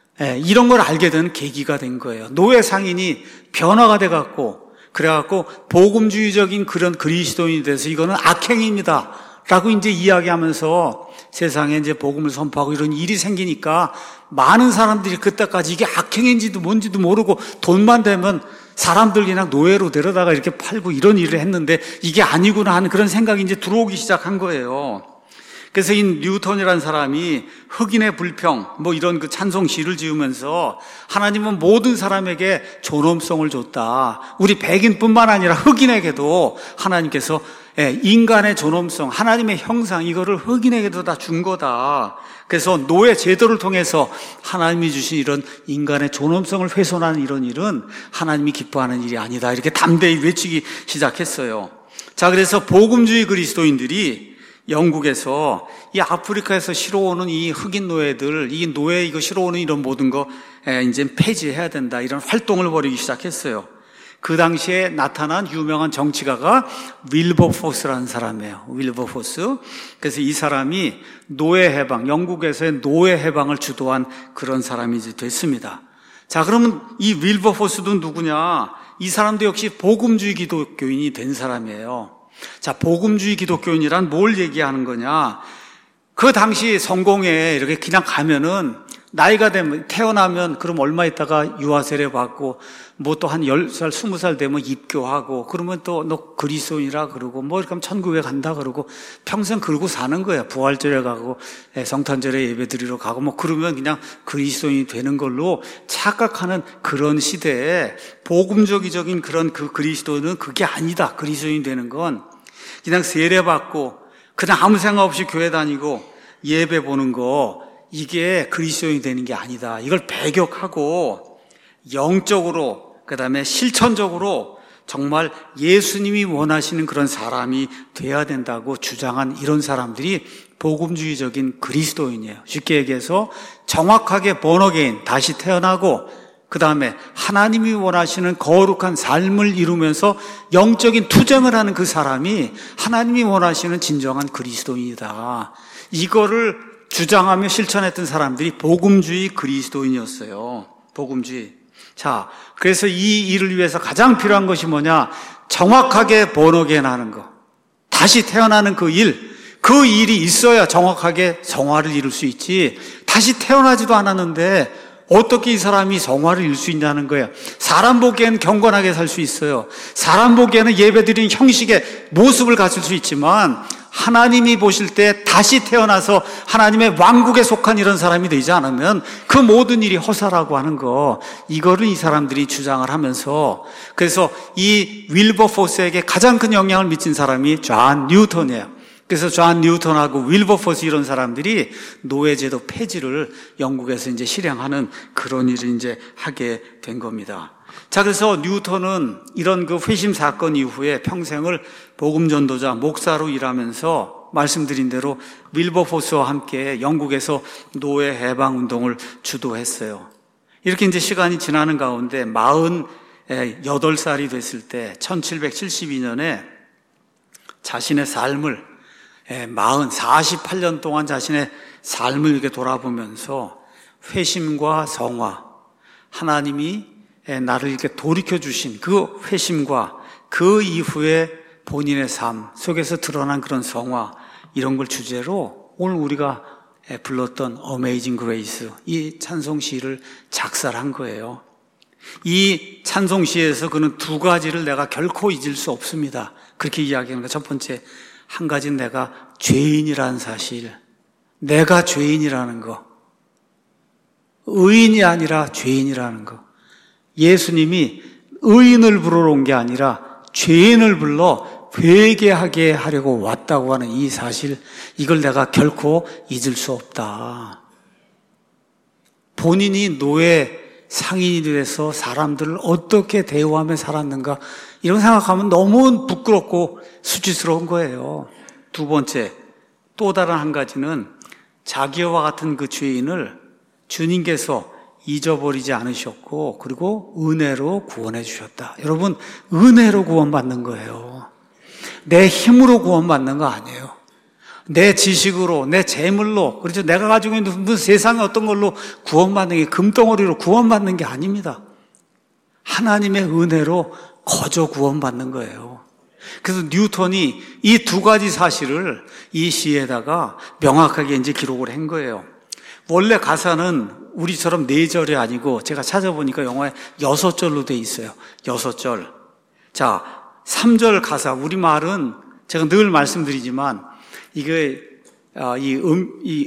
이런 걸 알게 된 계기가 된 거예요. 노예 상인이 변화가 돼갖고 그래갖고 복음주의적인 그런 그리스도인이 돼서 이거는 악행입니다. 라고 이제 이야기하면서 세상에 이제 복음을 선포하고 이런 일이 생기니까 많은 사람들이 그때까지 이게 악행인지도 뭔지도 모르고 돈만 되면 사람들 그냥 노예로 데려다가 이렇게 팔고 이런 일을 했는데 이게 아니구나 하는 그런 생각이 이제 들어오기 시작한 거예요. 그래서 이 뉴턴이라는 사람이 흑인의 불평 뭐 이런 그 찬송 시를 지으면서 하나님은 모든 사람에게 존엄성을 줬다. 우리 백인뿐만 아니라 흑인에게도 하나님께서 인간의 존엄성, 하나님의 형상 이거를 흑인에게도 다 준 거다. 그래서 노예 제도를 통해서 하나님이 주신 이런 인간의 존엄성을 훼손하는 이런 일은 하나님이 기뻐하는 일이 아니다. 이렇게 담대히 외치기 시작했어요. 자, 그래서 복음주의 그리스도인들이 영국에서 이 아프리카에서 실어오는 이 흑인 노예들, 이 노예 이거 실어오는 이런 모든 거 이제 폐지해야 된다. 이런 활동을 벌이기 시작했어요. 그 당시에 나타난 유명한 정치가가 윌버포스라는 사람이에요. 윌버포스. 그래서 이 사람이 노예 해방, 영국에서의 노예 해방을 주도한 그런 사람이 이제 됐습니다. 자, 그러면 이 윌버포스도 누구냐? 이 사람도 역시 복음주의 기독교인이 된 사람이에요. 자, 복음주의 기독교인이란 뭘 얘기하는 거냐? 그 당시 성공에 이렇게 그냥 가면은 나이가 되면 태어나면 그럼 얼마 있다가 유아세례 받고 뭐 또 한 10살, 20살 되면 입교하고 그러면 또 너 그리스도인이라 그러고 뭐 이렇게 하면 천국에 간다 그러고 평생 그러고 사는 거야. 부활절에 가고 성탄절에 예배 드리러 가고 뭐 그러면 그냥 그리스도인이 되는 걸로 착각하는 그런 시대에 복음적인 그런 그 그리스도는 그게 아니다. 그리스도인이 되는 건 그냥 세례 받고 그냥 아무 생각 없이 교회 다니고 예배 보는 거 이게 그리스도인이 되는 게 아니다. 이걸 배격하고 영적으로 그다음에 실천적으로 정말 예수님이 원하시는 그런 사람이 돼야 된다고 주장한 이런 사람들이 복음주의적인 그리스도인이에요. 쉽게 얘기해서 정확하게 born-again, 다시 태어나고 그 다음에 하나님이 원하시는 거룩한 삶을 이루면서 영적인 투쟁을 하는 그 사람이 하나님이 원하시는 진정한 그리스도인이다. 이거를 주장하며 실천했던 사람들이 복음주의 그리스도인이었어요. 복음주의. 자, 그래서 이 일을 위해서 가장 필요한 것이 뭐냐? 정확하게 born-again 하는 거. 다시 태어나는 그 일이 있어야 정확하게 성화를 이룰 수 있지. 다시 태어나지도 않았는데 어떻게 이 사람이 성화를 이룰 수 있냐는 거예요. 사람 보기에는 경건하게 살 수 있어요. 사람 보기에는 예배드리는 형식의 모습을 갖출 수 있지만 하나님이 보실 때 다시 태어나서 하나님의 왕국에 속한 이런 사람이 되지 않으면 그 모든 일이 허사라고 하는 거, 이거를 이 사람들이 주장을 하면서, 그래서 이 윌버포스에게 가장 큰 영향을 미친 사람이 존 뉴턴이에요. 그래서 존 뉴턴하고 윌버포스 이런 사람들이 노예제도 폐지를 영국에서 이제 실행하는 그런 일을 이제 하게 된 겁니다. 자, 그래서 뉴턴은 이런 그 회심 사건 이후에 평생을 복음 전도자, 목사로 일하면서 말씀드린 대로 윌버포스와 함께 영국에서 노예 해방 운동을 주도했어요. 이렇게 이제 시간이 지나는 가운데 48살이 됐을 때 1772년에 자신의 삶을 48년 동안 자신의 삶을 이렇게 돌아보면서 회심과 성화, 하나님이 나를 이렇게 돌이켜주신 그 회심과 그 이후에 본인의 삶 속에서 드러난 그런 성화, 이런 걸 주제로 오늘 우리가 불렀던 Amazing Grace, 이 찬송시를 작사를 한 거예요. 이 찬송시에서 그는 두 가지를 내가 결코 잊을 수 없습니다. 그렇게 이야기하는 거예요. 첫 번째, 한 가지는 내가 죄인이라는 사실, 내가 죄인이라는 거, 의인이 아니라 죄인이라는 거. 예수님이 의인을 부르러 온 게 아니라 죄인을 불러 회개하게 하려고 왔다고 하는 이 사실, 이걸 내가 결코 잊을 수 없다. 본인이 노예 상인이 돼서 사람들을 어떻게 대우하며 살았는가, 이런 생각하면 너무 부끄럽고 수치스러운 거예요. 두 번째, 또 다른 한 가지는 자기와 같은 그 죄인을 주님께서 잊어버리지 않으셨고, 그리고 은혜로 구원해 주셨다. 여러분, 은혜로 구원받는 거예요. 내 힘으로 구원받는 거 아니에요. 내 지식으로, 내 재물로, 그렇죠. 내가 가지고 있는 세상의 어떤 걸로 구원받는 게, 금덩어리로 구원받는 게 아닙니다. 하나님의 은혜로 거저 구원받는 거예요. 그래서 뉴턴이 이 두 가지 사실을 이 시에다가 명확하게 이제 기록을 한 거예요. 원래 가사는 우리처럼 4절이 아니고 제가 찾아보니까 영어에 6절로 돼 있어요. 6절. 자, 3절 가사, 우리말은 제가 늘 말씀드리지만 이게 이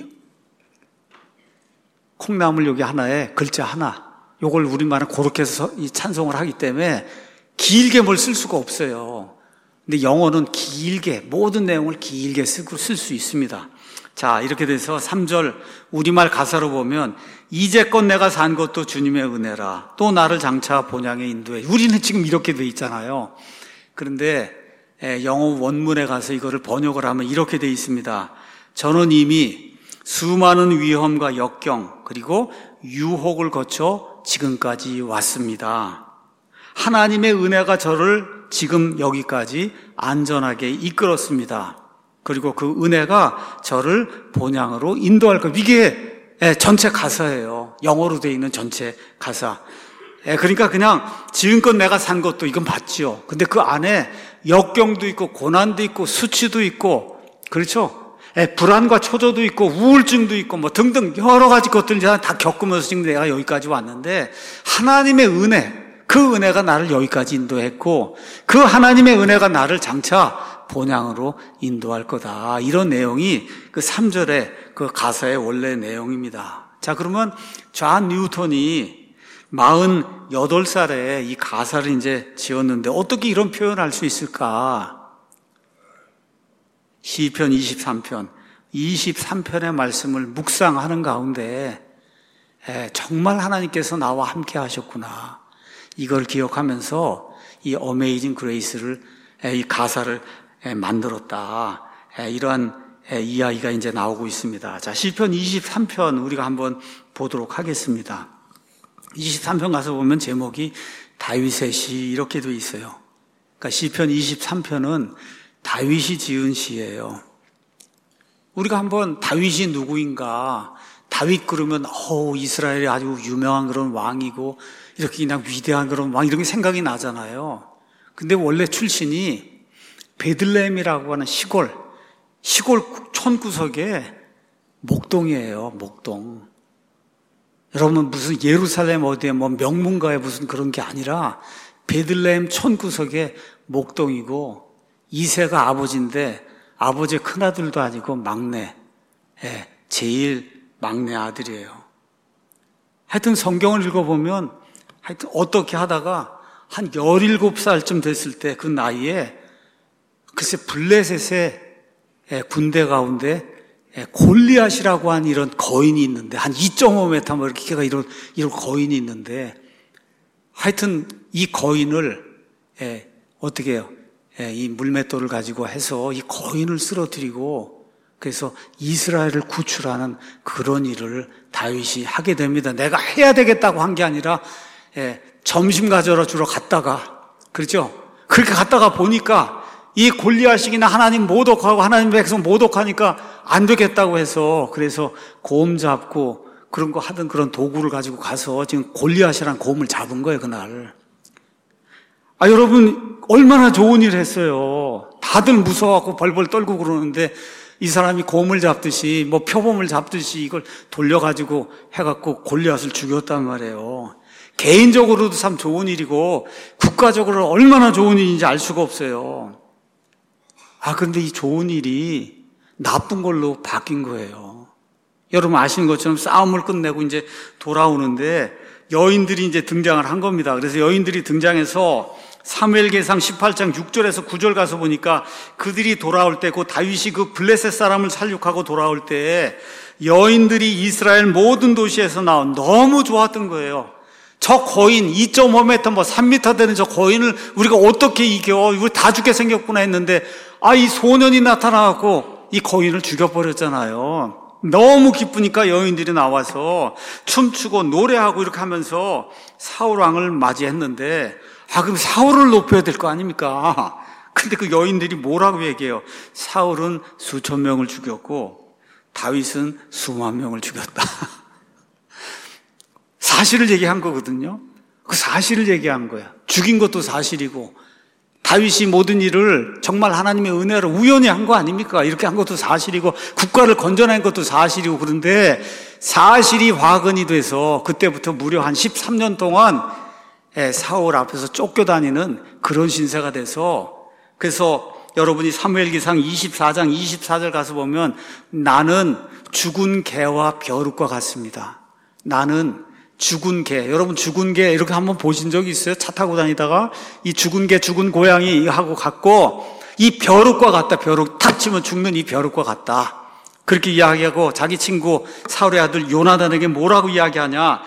콩나물 여기 하나에 글자 하나, 요걸 우리말은 그렇게 해서 이 찬송을 하기 때문에 길게 뭘 쓸 수가 없어요. 근데 영어는 길게, 모든 내용을 길게 쓸 수 있습니다. 자, 이렇게 돼서 3절 우리말 가사로 보면 이제껏 내가 산 것도 주님의 은혜라, 또 나를 장차 본향에 인도해. 우리는 지금 이렇게 돼 있잖아요. 그런데 영어 원문에 가서 이거를 번역을 하면 이렇게 돼 있습니다. 저는 이미 수많은 위험과 역경 그리고 유혹을 거쳐 지금까지 왔습니다. 하나님의 은혜가 저를 지금 여기까지 안전하게 이끌었습니다. 그리고 그 은혜가 저를 본향으로 인도할 것. 이게 전체 가사예요. 영어로 되어 있는 전체 가사. 그러니까 그냥 지금껏 내가 산 것도 이건 맞죠. 근데 그 안에 역경도 있고 고난도 있고 수치도 있고, 그렇죠? 불안과 초조도 있고 우울증도 있고 뭐 등등 여러 가지 것들을 다 겪으면서 지금 내가 여기까지 왔는데, 하나님의 은혜, 그 은혜가 나를 여기까지 인도했고 그 하나님의 은혜가 나를 장차 본향으로 인도할 거다. 이런 내용이 그 3절의 그 가사의 원래 내용입니다. 자, 그러면 존 뉴턴이 48살에 이 가사를 이제 지었는데 어떻게 이런 표현을 할 수 있을까? 시편 23편의 말씀을 묵상하는 가운데 정말 하나님께서 나와 함께 하셨구나, 이걸 기억하면서 이 어메이징 그레이스를, 이 가사를 만들었다. 이러한 이야기가 이제 나오고 있습니다. 자, 시편 23편 우리가 한번 보도록 하겠습니다. 23편 가서 보면 제목이 다윗의 시 이렇게 돼 있어요. 그러니까 시편 23편은 다윗이 지은 시예요. 우리가 한번 다윗이 누구인가, 다윗 그러면 이스라엘이 아주 유명한 그런 왕이고 이렇게 그냥 위대한 그런 왕 이런 게 생각이 나잖아요. 근데 원래 출신이 베들레헴이라고 하는 시골 촌구석에 목동이에요. 목동. 여러분 무슨 예루살렘 어디에 뭐 명문가에 무슨 그런 게 아니라 베들레헴 촌구석에 목동이고, 이세가 아버지인데 아버지의 큰아들도 아니고 막내, 제일 막내 아들이에요. 하여튼 성경을 읽어보면 하여튼 어떻게 하다가 한 17살쯤 됐을 때 그 나이에 글쎄 블레셋의 군대 가운데 골리앗이라고 한 이런 거인이 있는데, 한 2.5m 뭐 이렇게 걔가 이런 거인이 있는데, 하여튼 이 거인을 어떻게 해요? 이 물맷돌을 가지고 해서 이 거인을 쓰러뜨리고, 그래서 이스라엘을 구출하는 그런 일을 다윗이 하게 됩니다. 내가 해야 되겠다고 한 게 아니라 점심 가져다 주러 갔다가, 그렇죠? 그렇게 갔다가 보니까 이 골리앗이나 하나님 모독하고 하나님 백성 모독하니까 안 되겠다고 해서, 그래서 곰 잡고 그런 거 하던 그런 도구를 가지고 가서 지금 골리앗이란 곰을 잡은 거예요, 그날. 여러분 얼마나 좋은 일을 했어요. 다들 무서워갖고 벌벌 떨고 그러는데 이 사람이 곰을 잡듯이 뭐 표범을 잡듯이 이걸 돌려가지고 해갖고 골리앗을 죽였단 말이에요. 개인적으로도 참 좋은 일이고 국가적으로 얼마나 좋은 일인지 알 수가 없어요. 그런데 이 좋은 일이 나쁜 걸로 바뀐 거예요. 여러분 아시는 것처럼 싸움을 끝내고 이제 돌아오는데 여인들이 이제 등장을 한 겁니다. 그래서 여인들이 등장해서 사무엘기상 18장 6절에서 9절 가서 보니까 그들이 돌아올 때, 그 다윗이 그 블레셋 사람을 살육하고 돌아올 때 여인들이 이스라엘 모든 도시에서 나온, 너무 좋았던 거예요. 저 거인 2.5m 뭐 3m 되는 저 거인을 우리가 어떻게 이겨? 우리 다 죽게 생겼구나 했는데 이 소년이 나타나갖고 이 거인을 죽여버렸잖아요. 너무 기쁘니까 여인들이 나와서 춤추고 노래하고 이렇게 하면서 사울 왕을 맞이했는데, 그럼 사울을 높여야 될 거 아닙니까? 근데 그 여인들이 뭐라고 얘기해요? 사울은 수천 명을 죽였고 다윗은 수만 명을 죽였다. 사실을 얘기한 거거든요. 그 사실을 얘기한 거야. 죽인 것도 사실이고, 다윗이 모든 일을 정말 하나님의 은혜로 우연히 한 거 아닙니까? 이렇게 한 것도 사실이고, 국가를 건져낸 것도 사실이고, 그런데 사실이 화근이 돼서 그때부터 무려 한 13년 동안 사울 앞에서 쫓겨다니는 그런 신세가 돼서, 그래서 여러분이 사무엘기상 24장 24절 가서 보면 나는 죽은 개와 벼룩과 같습니다. 나는 죽은 개, 여러분 죽은 개 이렇게 한번 보신 적이 있어요? 차 타고 다니다가 이 죽은 개, 죽은 고양이 하고 같고, 이 벼룩과 같다. 벼룩 탁 치면 죽는 이 벼룩과 같다. 그렇게 이야기하고 자기 친구 사울의 아들 요나단에게 뭐라고 이야기하냐?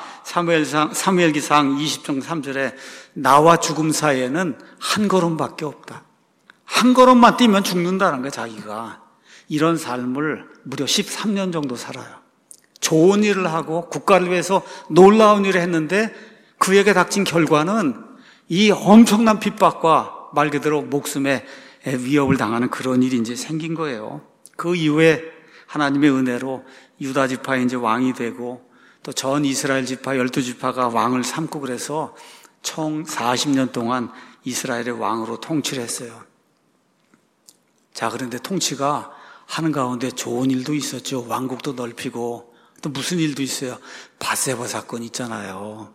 사무엘기상 20장 3절에 나와 죽음 사이에는 한 걸음밖에 없다. 한 걸음만 뛰면 죽는다는 거야, 자기가. 이런 삶을 무려 13년 정도 살아요. 좋은 일을 하고 국가를 위해서 놀라운 일을 했는데 그에게 닥친 결과는 이 엄청난 핍박과 말 그대로 목숨에 위협을 당하는 그런 일이 이제 생긴 거예요. 그 이후에 하나님의 은혜로 유다 지파의 이제 왕이 되고, 또 전 이스라엘 지파 12지파가 왕을 삼고, 그래서 총 40년 동안 이스라엘의 왕으로 통치를 했어요. 자, 그런데 통치가 하는 가운데 좋은 일도 있었죠. 왕국도 넓히고, 또 무슨 일도 있어요. 밧세바 사건 있잖아요.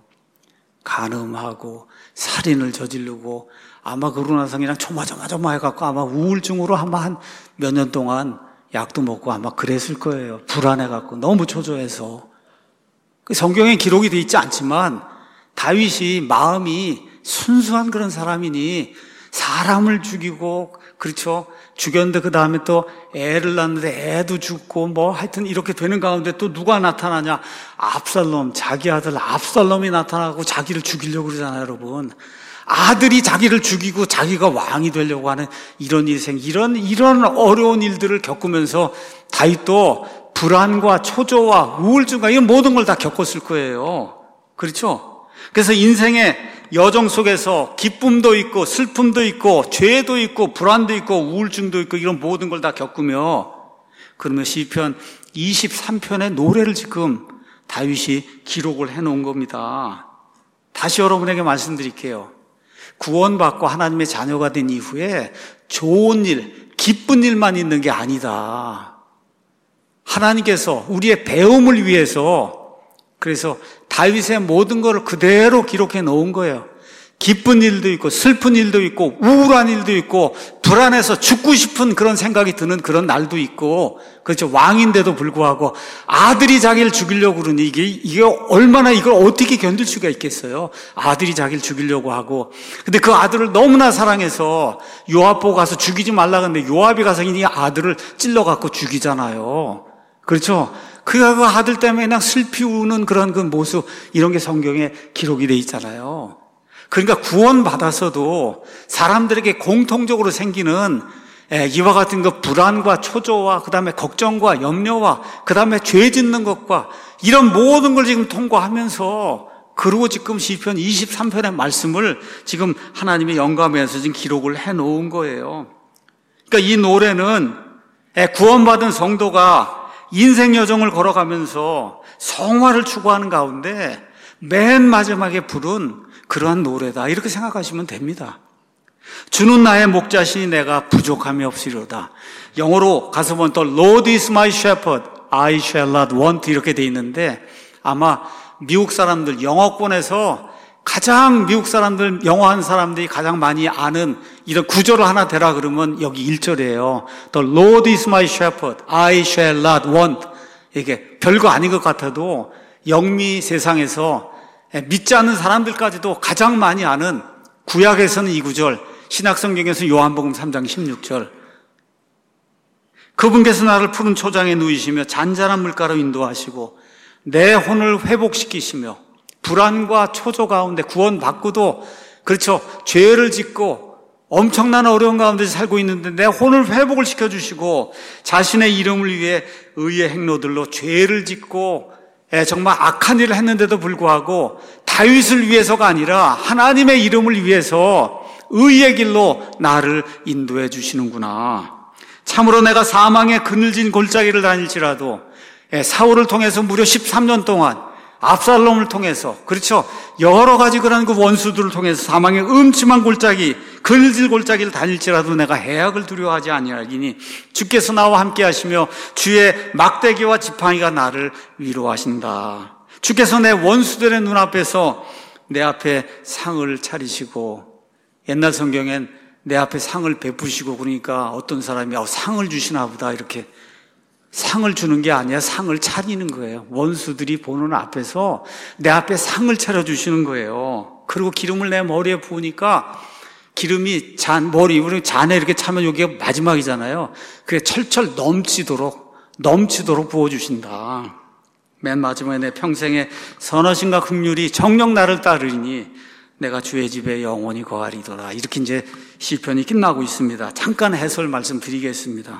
간음하고 살인을 저지르고, 아마 그러고 나서 그냥 조마조마해갖고 아마 우울증으로 아마 한 몇 년 동안 약도 먹고 아마 그랬을 거예요. 불안해갖고 너무 초조해서. 성경에 기록이 돼 있지 않지만 다윗이 마음이 순수한 그런 사람이니 사람을 죽이고, 그렇죠, 죽였는데 그 다음에 또 애를 낳는데 애도 죽고 뭐 하여튼 이렇게 되는 가운데 또 누가 나타나냐? 압살롬, 자기 아들 압살롬이 나타나고 자기를 죽이려고 그러잖아요, 여러분. 아들이 자기를 죽이고 자기가 왕이 되려고 하는 이런 일생, 이런 어려운 일들을 겪으면서 다윗도 불안과 초조와 우울증과 이런 모든 걸 다 겪었을 거예요. 그렇죠? 그래서 인생의 여정 속에서 기쁨도 있고 슬픔도 있고 죄도 있고 불안도 있고 우울증도 있고 이런 모든 걸 다 겪으며, 그러면 시편 23편의 노래를 지금 다윗이 기록을 해놓은 겁니다. 다시 여러분에게 말씀드릴게요. 구원받고 하나님의 자녀가 된 이후에 좋은 일, 기쁜 일만 있는 게 아니다. 하나님께서 우리의 배움을 위해서, 그래서 다윗의 모든 것을 그대로 기록해 놓은 거예요. 기쁜 일도 있고 슬픈 일도 있고 우울한 일도 있고 불안해서 죽고 싶은 그런 생각이 드는 그런 날도 있고, 그렇죠. 왕인데도 불구하고 아들이 자기를 죽이려고 그러니 이게 얼마나, 이걸 어떻게 견딜 수가 있겠어요. 아들이 자기를 죽이려고 하고, 근데 그 아들을 너무나 사랑해서 요압 보고 가서 죽이지 말라 그러는데 요압이 가서 이 아들을 찔러갖고 죽이잖아요. 그렇죠. 그 아들 때문에 그냥 슬피 우는 그런 그 모습, 이런 게 성경에 기록이 돼 있잖아요. 그러니까 구원받아서도 사람들에게 공통적으로 생기는 이와 같은 그 불안과 초조와 그 다음에 걱정과 염려와 그 다음에 죄 짓는 것과 이런 모든 걸 지금 통과하면서, 그리고 지금 시편 23편의 말씀을 지금 하나님의 영감에서 지금 기록을 해놓은 거예요. 그러니까 이 노래는 구원받은 성도가 인생 여정을 걸어가면서 성화를 추구하는 가운데 맨 마지막에 부른 그러한 노래다, 이렇게 생각하시면 됩니다. 주는 나의 목자시니 내가 부족함이 없으리로다. 영어로 가서 보면 또 Lord is my shepherd, I shall not want, 이렇게 돼 있는데, 아마 미국 사람들 영어권에서 가장, 미국 사람들, 영어한 사람들이 가장 많이 아는 이런 구절을 하나 대라 그러면 여기 1절이에요. The Lord is my shepherd, I shall not want. 이게 별거 아닌 것 같아도 영미 세상에서 믿지 않는 사람들까지도 가장 많이 아는, 구약에서는 이 구절, 신약성경에서 요한복음 3장 16절. 그분께서 나를 푸른 초장에 누이시며 잔잔한 물가로 인도하시고 내 혼을 회복시키시며, 불안과 초조 가운데 구원받고도, 그렇죠, 죄를 짓고 엄청난 어려운 가운데 살고 있는데 내 혼을 회복을 시켜주시고 자신의 이름을 위해 의의 행로들로 죄를 짓고 정말 악한 일을 했는데도 불구하고 다윗을 위해서가 아니라 하나님의 이름을 위해서 의의 길로 나를 인도해 주시는구나. 참으로 내가 사망의 그늘진 골짜기를 다닐지라도, 사울을 통해서 무려 13년 동안, 압살롬을 통해서, 그렇죠, 여러 가지 그런 그 원수들을 통해서 사망의 음침한 골짜기, 그늘진 골짜기를 다닐지라도 내가 해악을 두려워하지 아니하리니 주께서 나와 함께 하시며 주의 막대기와 지팡이가 나를 위로하신다. 주께서 내 원수들의 눈앞에서 내 앞에 상을 차리시고, 옛날 성경엔 내 앞에 상을 베푸시고, 그러니까 어떤 사람이 상을 주시나 보다, 이렇게. 상을 주는 게 아니라 상을 차리는 거예요. 원수들이 보는 앞에서 내 앞에 상을 차려주시는 거예요. 그리고 기름을 내 머리에 부으니까 기름이 우리 잔에 이렇게 차면 여기가 마지막이잖아요. 그게 철철 넘치도록 부어주신다. 맨 마지막에 내 평생의 선하심과 긍휼이 정녕 나를 따르리니 내가 주의 집에 영원히 거하리더라. 이렇게 이제 시편이 끝나고 있습니다. 잠깐 해설 말씀드리겠습니다.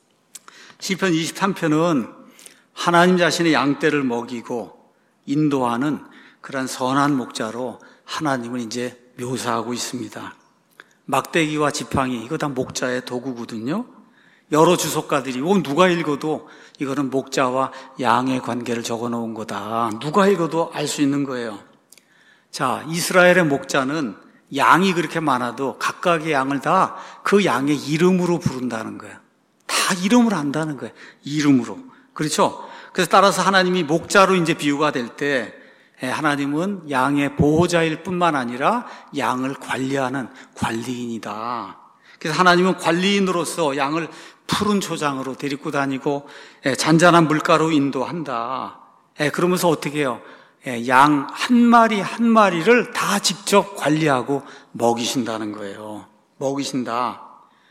시편 23편은 하나님 자신의 양떼를 먹이고 인도하는 그런 선한 목자로 하나님을 이제 묘사하고 있습니다. 막대기와 지팡이, 이거 다 목자의 도구거든요. 여러 주석가들이, 누가 읽어도 이거는 목자와 양의 관계를 적어 놓은 거다. 누가 읽어도 알 수 있는 거예요. 자, 이스라엘의 목자는 양이 그렇게 많아도 각각의 양을 다 그 양의 이름으로 부른다는 거예요. 다 이름을 안다는 거예요. 이름으로. 그렇죠? 그래서 따라서 하나님이 목자로 이제 비유가 될 때, 하나님은 양의 보호자일 뿐만 아니라 양을 관리하는 관리인이다. 그래서 하나님은 관리인으로서 양을 푸른 초장으로 데리고 다니고 잔잔한 물가로 인도한다. 그러면서 어떻게 해요? 양 한 마리 한 마리를 다 직접 관리하고 먹이신다는 거예요. 먹이신다.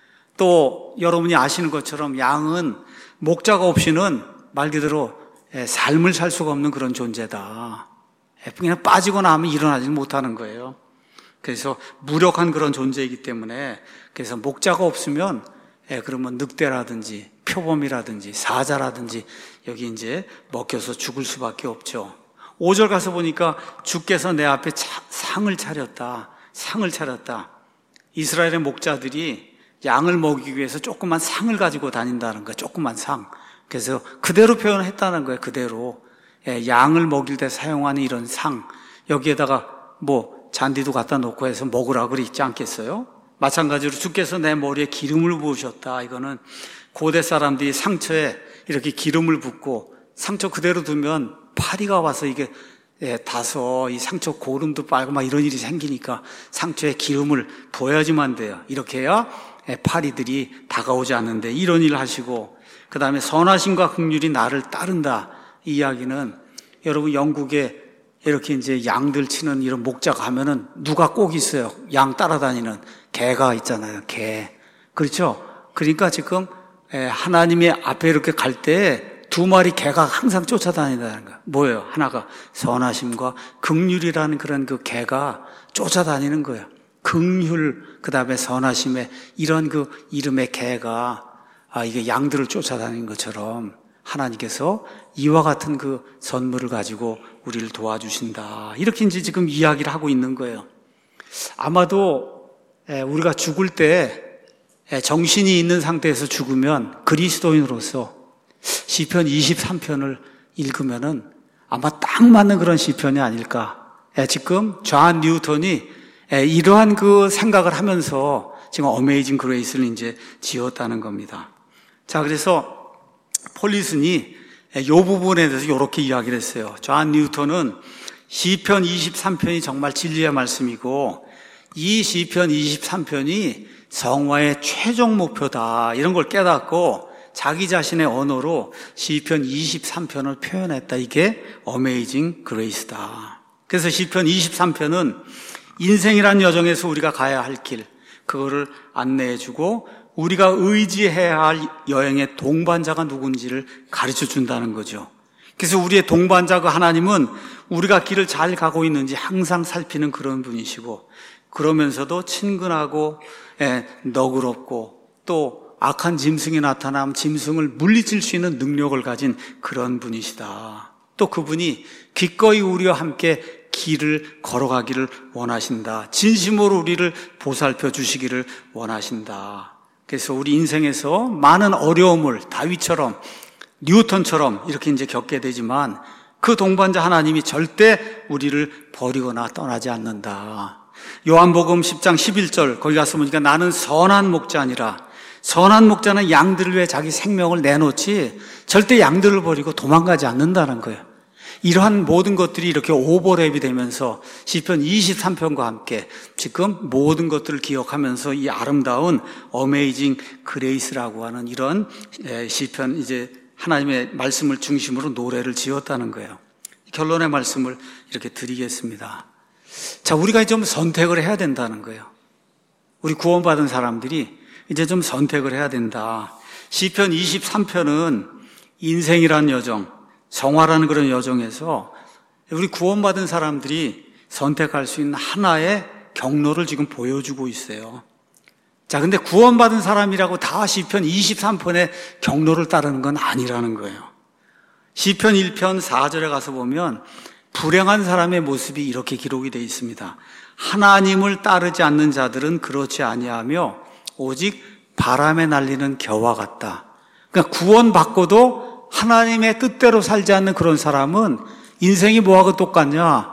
또 여러분이 아시는 것처럼 양은 목자가 없이는 말 그대로 삶을 살 수가 없는 그런 존재다. 그냥 빠지거나 하면 일어나지 못하는 거예요. 그래서 무력한 그런 존재이기 때문에 그래서 목자가 없으면 그러면 늑대라든지 표범이라든지 사자라든지 여기 이제 먹혀서 죽을 수밖에 없죠. 5절 가서 보니까 주께서 내 앞에 상을 차렸다. 상을 차렸다. 이스라엘의 목자들이 양을 먹이기 위해서 조그만 상을 가지고 다닌다는 거예요. 조그만 상. 그래서 그대로 표현했다는 거예요. 그대로. 양을 먹일 때 사용하는 이런 상. 여기에다가 뭐 잔디도 갖다 놓고 해서 먹으라고 그러지 않겠어요? 마찬가지로 주께서 내 머리에 기름을 부으셨다. 이거는 고대 사람들이 상처에 이렇게 기름을 붓고 상처 그대로 두면 파리가 와서 이게 다서 이 상처 고름도 빨고 막 이런 일이 생기니까 상처에 기름을 부어야지만 돼요. 이렇게 해야 파리들이 다가오지 않는데 이런 일을 하시고, 그 다음에 선하심과 긍휼이 나를 따른다. 이 이야기는 여러분 영국에 이렇게 이제 양들 치는 이런 목자 가면은 누가 꼭 있어요. 양 따라다니는 개가 있잖아요. 개. 그렇죠? 그러니까 지금 하나님의 앞에 이렇게 갈 때 두 마리 개가 항상 쫓아다닌다는 거예요. 뭐예요? 하나가 선하심과 긍휼이라는 그런 그 개가 쫓아다니는 거예요. 긍휼, 그 다음에 선하심의 이런 그 이름의 개가 이게 양들을 쫓아다니는 것처럼 하나님께서 이와 같은 그 선물을 가지고 우리를 도와주신다. 이렇게 이제 지금 이야기를 하고 있는 거예요. 아마도 우리가 죽을 때 정신이 있는 상태에서 죽으면 그리스도인으로서 시편 23편을 읽으면은 아마 딱 맞는 그런 시편이 아닐까. 지금 존 뉴턴이 이러한 그 생각을 하면서 지금 어메이징 그레이스를 이제 지었다는 겁니다. 자, 그래서 폴리슨이 이 부분에 대해서 이렇게 이야기를 했어요. 존 뉴턴은 시편 23편이 정말 진리의 말씀이고 이 시편 23편이 성화의 최종 목표다. 이런 걸 깨닫고 자기 자신의 언어로 시편 23편을 표현했다. 이게 어메이징 그레이스다. 그래서 시편 23편은 인생이란 여정에서 우리가 가야 할 길, 그거를 안내해주고 우리가 의지해야 할 여행의 동반자가 누군지를 가르쳐 준다는 거죠. 그래서 우리의 동반자가 하나님은 우리가 길을 잘 가고 있는지 항상 살피는 그런 분이시고, 그러면서도 친근하고 너그럽고 또 악한 짐승이 나타나면 짐승을 물리칠 수 있는 능력을 가진 그런 분이시다. 또 그분이 기꺼이 우리와 함께 길을 걸어가기를 원하신다. 진심으로 우리를 보살펴 주시기를 원하신다. 그래서 우리 인생에서 많은 어려움을 다윗처럼 뉴턴처럼 이렇게 이제 겪게 되지만 그 동반자 하나님이 절대 우리를 버리거나 떠나지 않는다. 요한복음 10장 11절 거기 가서 보니까 나는 선한 목자니라. 선한 목자는 양들을 위해 자기 생명을 내놓지 절대 양들을 버리고 도망가지 않는다는 거예요. 이러한 모든 것들이 이렇게 오버랩이 되면서 시편 23편과 함께 지금 모든 것들을 기억하면서 이 아름다운 어메이징 그레이스라고 하는 이런 시편, 이제 하나님의 말씀을 중심으로 노래를 지었다는 거예요. 결론의 말씀을 이렇게 드리겠습니다. 자, 우리가 좀 선택을 해야 된다는 거예요. 우리 구원받은 사람들이 이제 좀 선택을 해야 된다. 시편 23편은 인생이라는 여정, 성화라는 그런 여정에서 우리 구원받은 사람들이 선택할 수 있는 하나의 경로를 지금 보여주고 있어요. 자, 근데 구원받은 사람이라고 다 시편 23편의 경로를 따르는 건 아니라는 거예요. 시편 1편 4절에 가서 보면 불행한 사람의 모습이 이렇게 기록이 되어 있습니다. 하나님을 따르지 않는 자들은 그렇지 아니하며 오직 바람에 날리는 겨와 같다. 그러니까 구원받고도 하나님의 뜻대로 살지 않는 그런 사람은 인생이 뭐하고 똑같냐?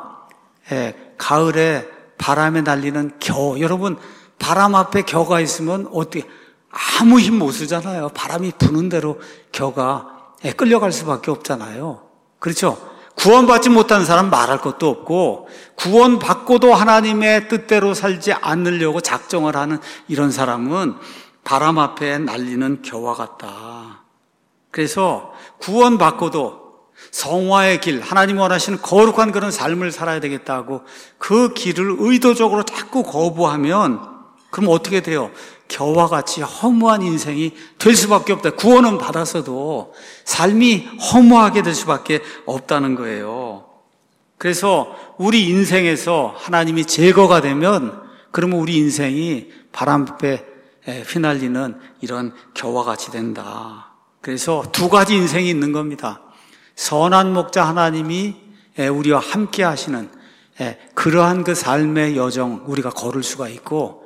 가을에 바람에 날리는 겨. 여러분, 바람 앞에 겨가 있으면 어떻게, 아무 힘 못 쓰잖아요. 바람이 부는 대로 겨가 끌려갈 수밖에 없잖아요. 그렇죠? 구원받지 못한 사람 말할 것도 없고, 구원받고도 하나님의 뜻대로 살지 않으려고 작정을 하는 이런 사람은 바람 앞에 날리는 겨와 같다. 그래서 구원받고도 성화의 길, 하나님 원하시는 거룩한 그런 삶을 살아야 되겠다고 그 길을 의도적으로 자꾸 거부하면 그럼 어떻게 돼요? 겨와 같이 허무한 인생이 될 수밖에 없다. 구원은 받았어도 삶이 허무하게 될 수밖에 없다는 거예요. 그래서 우리 인생에서 하나님이 제거가 되면 그러면 우리 인생이 바람에 휘날리는 이런 겨와 같이 된다. 그래서 두 가지 인생이 있는 겁니다. 선한 목자 하나님이 우리와 함께 하시는 그러한 그 삶의 여정 우리가 걸을 수가 있고,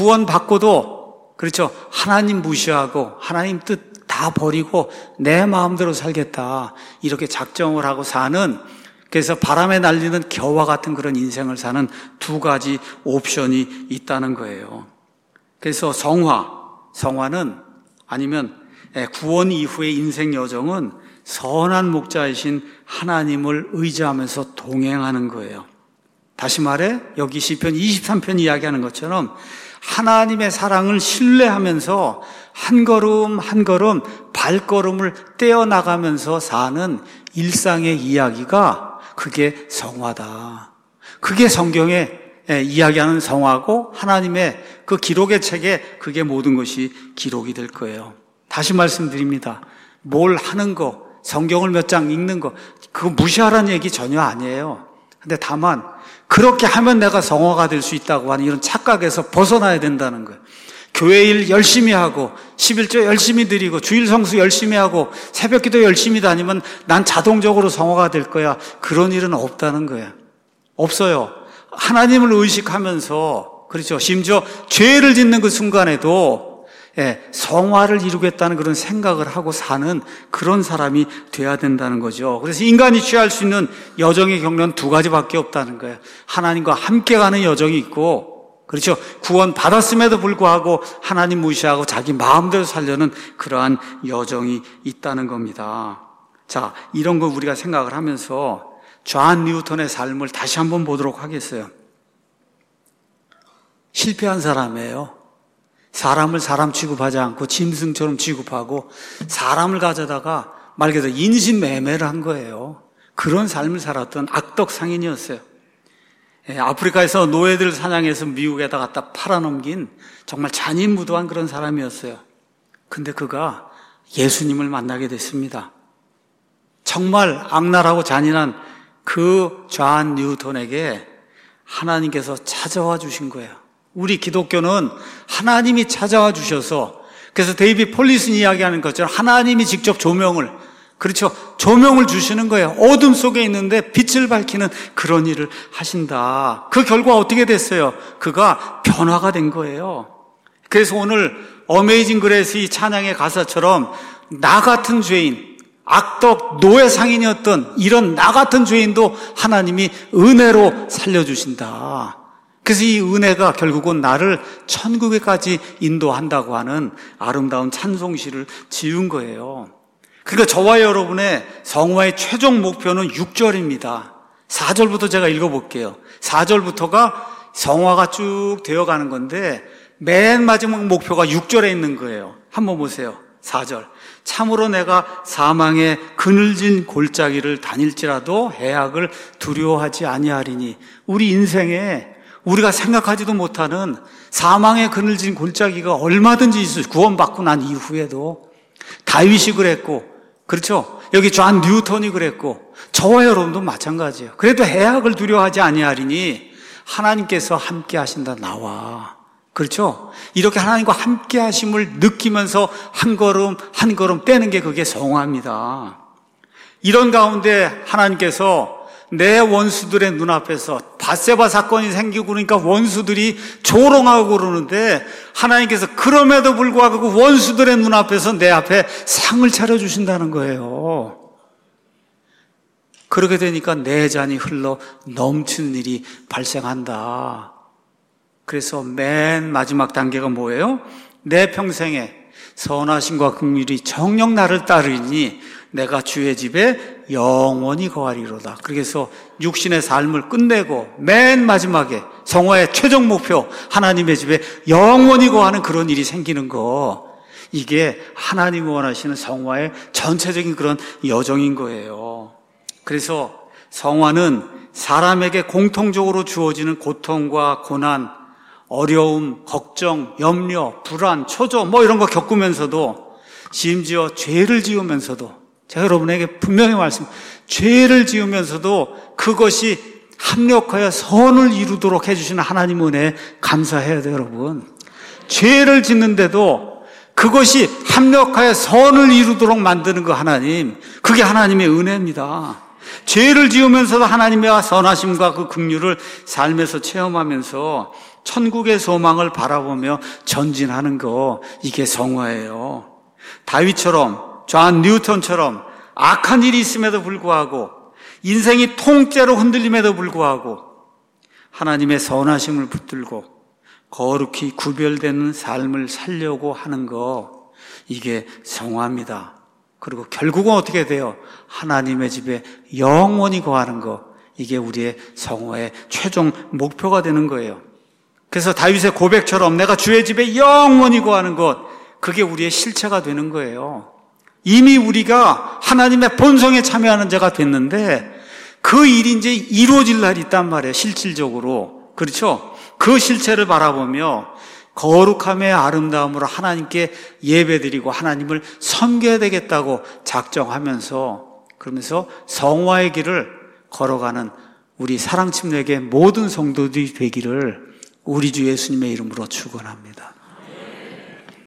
구원받고도 그렇죠, 하나님 무시하고 하나님 뜻 다 버리고 내 마음대로 살겠다 이렇게 작정을 하고 사는, 그래서 바람에 날리는 겨와 같은 그런 인생을 사는 두 가지 옵션이 있다는 거예요. 그래서 성화는 아니면 구원 이후의 인생 여정은 선한 목자이신 하나님을 의지하면서 동행하는 거예요. 다시 말해 여기 시편 23편 이야기하는 것처럼 하나님의 사랑을 신뢰하면서 한 걸음 한 걸음 발걸음을 떼어나가면서 사는 일상의 이야기가 그게 성화다. 그게 성경에 이야기하는 성화고 하나님의 그 기록의 책에 그게 모든 것이 기록이 될 거예요. 다시 말씀드립니다. 뭘 하는 거, 성경을 몇 장 읽는 거, 그거 무시하라는 얘기 전혀 아니에요. 근데 다만 그렇게 하면 내가 성화가 될 수 있다고 하는 이런 착각에서 벗어나야 된다는 거예요. 교회 일 열심히 하고 11조 열심히 드리고 주일 성수 열심히 하고 새벽기도 열심히 다니면 난 자동적으로 성화가 될 거야. 그런 일은 없다는 거예요. 없어요. 하나님을 의식하면서, 그렇죠, 심지어 죄를 짓는 그 순간에도 성화를 이루겠다는 그런 생각을 하고 사는 그런 사람이 돼야 된다는 거죠. 그래서 인간이 취할 수 있는 여정의 경로는 두 가지밖에 없다는 거예요. 하나님과 함께 가는 여정이 있고, 그렇죠, 구원 받았음에도 불구하고 하나님 무시하고 자기 마음대로 살려는 그러한 여정이 있다는 겁니다. 자, 이런 거 우리가 생각을 하면서 존 뉴턴의 삶을 다시 한번 보도록 하겠어요. 실패한 사람이에요. 사람을 사람 취급하지 않고 짐승처럼 취급하고 사람을 가져다가 말 그대로 인신매매를 한 거예요. 그런 삶을 살았던 악덕 상인이었어요. 아프리카에서 노예들 사냥해서 미국에다 갖다 팔아넘긴 정말 잔인무도한 그런 사람이었어요. 근데 그가 예수님을 만나게 됐습니다. 정말 악랄하고 잔인한 그 존 뉴턴에게 하나님께서 찾아와 주신 거예요. 우리 기독교는 하나님이 찾아와 주셔서, 그래서 데이비드 폴리슨 이야기하는 것처럼 하나님이 직접 조명을, 그렇죠, 조명을 주시는 거예요. 어둠 속에 있는데 빛을 밝히는 그런 일을 하신다. 그 결과 어떻게 됐어요? 그가 변화가 된 거예요. 그래서 오늘 어메이징 그레이스 이 찬양의 가사처럼 나 같은 죄인, 악덕 노예 상인이었던 이런 나 같은 죄인도 하나님이 은혜로 살려주신다. 그래서 이 은혜가 결국은 나를 천국에까지 인도한다고 하는 아름다운 찬송시를 지은 거예요. 그러니까 저와 여러분의 성화의 최종 목표는 6절입니다. 4절부터 제가 읽어볼게요. 4절부터가 성화가 쭉 되어가는 건데 맨 마지막 목표가 6절에 있는 거예요. 한번 보세요. 4절. 참으로 내가 사망의 그늘진 골짜기를 다닐지라도 해악을 두려워하지 아니하리니. 우리 인생에 우리가 생각하지도 못하는 사망의 그늘진 골짜기가 얼마든지 있어요. 구원받고 난 이후에도. 다윗이 그랬고, 그렇죠, 여기 존 뉴턴이 그랬고 저와 여러분도 마찬가지예요. 그래도 해악을 두려워하지 아니하리니 하나님께서 함께 하신다. 나와, 그렇죠, 이렇게 하나님과 함께 하심을 느끼면서 한 걸음 한 걸음 떼는 게 그게 성화입니다. 이런 가운데 하나님께서 내 원수들의 눈앞에서 밧세바 사건이 생기고 그러니까 원수들이 조롱하고 그러는데 하나님께서 그럼에도 불구하고 그 원수들의 눈앞에서 내 앞에 상을 차려주신다는 거예요. 그렇게 되니까 내 잔이 흘러 넘치는 일이 발생한다. 그래서 맨 마지막 단계가 뭐예요? 내 평생에 선하심과 긍휼이 정녕 나를 따르니 내가 주의 집에 영원히 거하리로다. 그래서 육신의 삶을 끝내고 맨 마지막에 성화의 최종 목표 하나님의 집에 영원히 거하는 그런 일이 생기는 거, 이게 하나님이 원하시는 성화의 전체적인 그런 여정인 거예요. 그래서 성화는 사람에게 공통적으로 주어지는 고통과 고난, 어려움, 걱정, 염려, 불안, 초조 이런 거 겪으면서도, 심지어 죄를 지으면서도, 제가 여러분에게 분명히 죄를 지으면서도 그것이 합력하여 선을 이루도록 해주시는 하나님 은혜에 감사해야 돼요, 여러분. 죄를 짓는데도 그것이 합력하여 선을 이루도록 만드는 그 하나님, 그게 하나님의 은혜입니다. 죄를 지으면서도 하나님의 선하심과 그 긍휼을 삶에서 체험하면서 천국의 소망을 바라보며 전진하는 거, 이게 성화예요. 다윗처럼, 존 뉴턴처럼 악한 일이 있음에도 불구하고, 인생이 통째로 흔들림에도 불구하고 하나님의 선하심을 붙들고 거룩히 구별되는 삶을 살려고 하는 거, 이게 성화입니다. 그리고 결국은 어떻게 돼요? 하나님의 집에 영원히 거하는 거, 이게 우리의 성화의 최종 목표가 되는 거예요. 그래서 다윗의 고백처럼 내가 주의 집에 영원히 거하는 것, 그게 우리의 실체가 되는 거예요. 이미 우리가 하나님의 본성에 참여하는 자가 됐는데 그 일이 이제 이루어질 날이 있단 말이에요. 실질적으로. 그렇죠? 그 실체를 바라보며 거룩함의 아름다움으로 하나님께 예배드리고 하나님을 섬겨야 되겠다고 작정하면서, 그러면서 성화의 길을 걸어가는 우리 사랑침례교회 모든 성도들이 되기를 우리 주 예수님의 이름으로 축원합니다.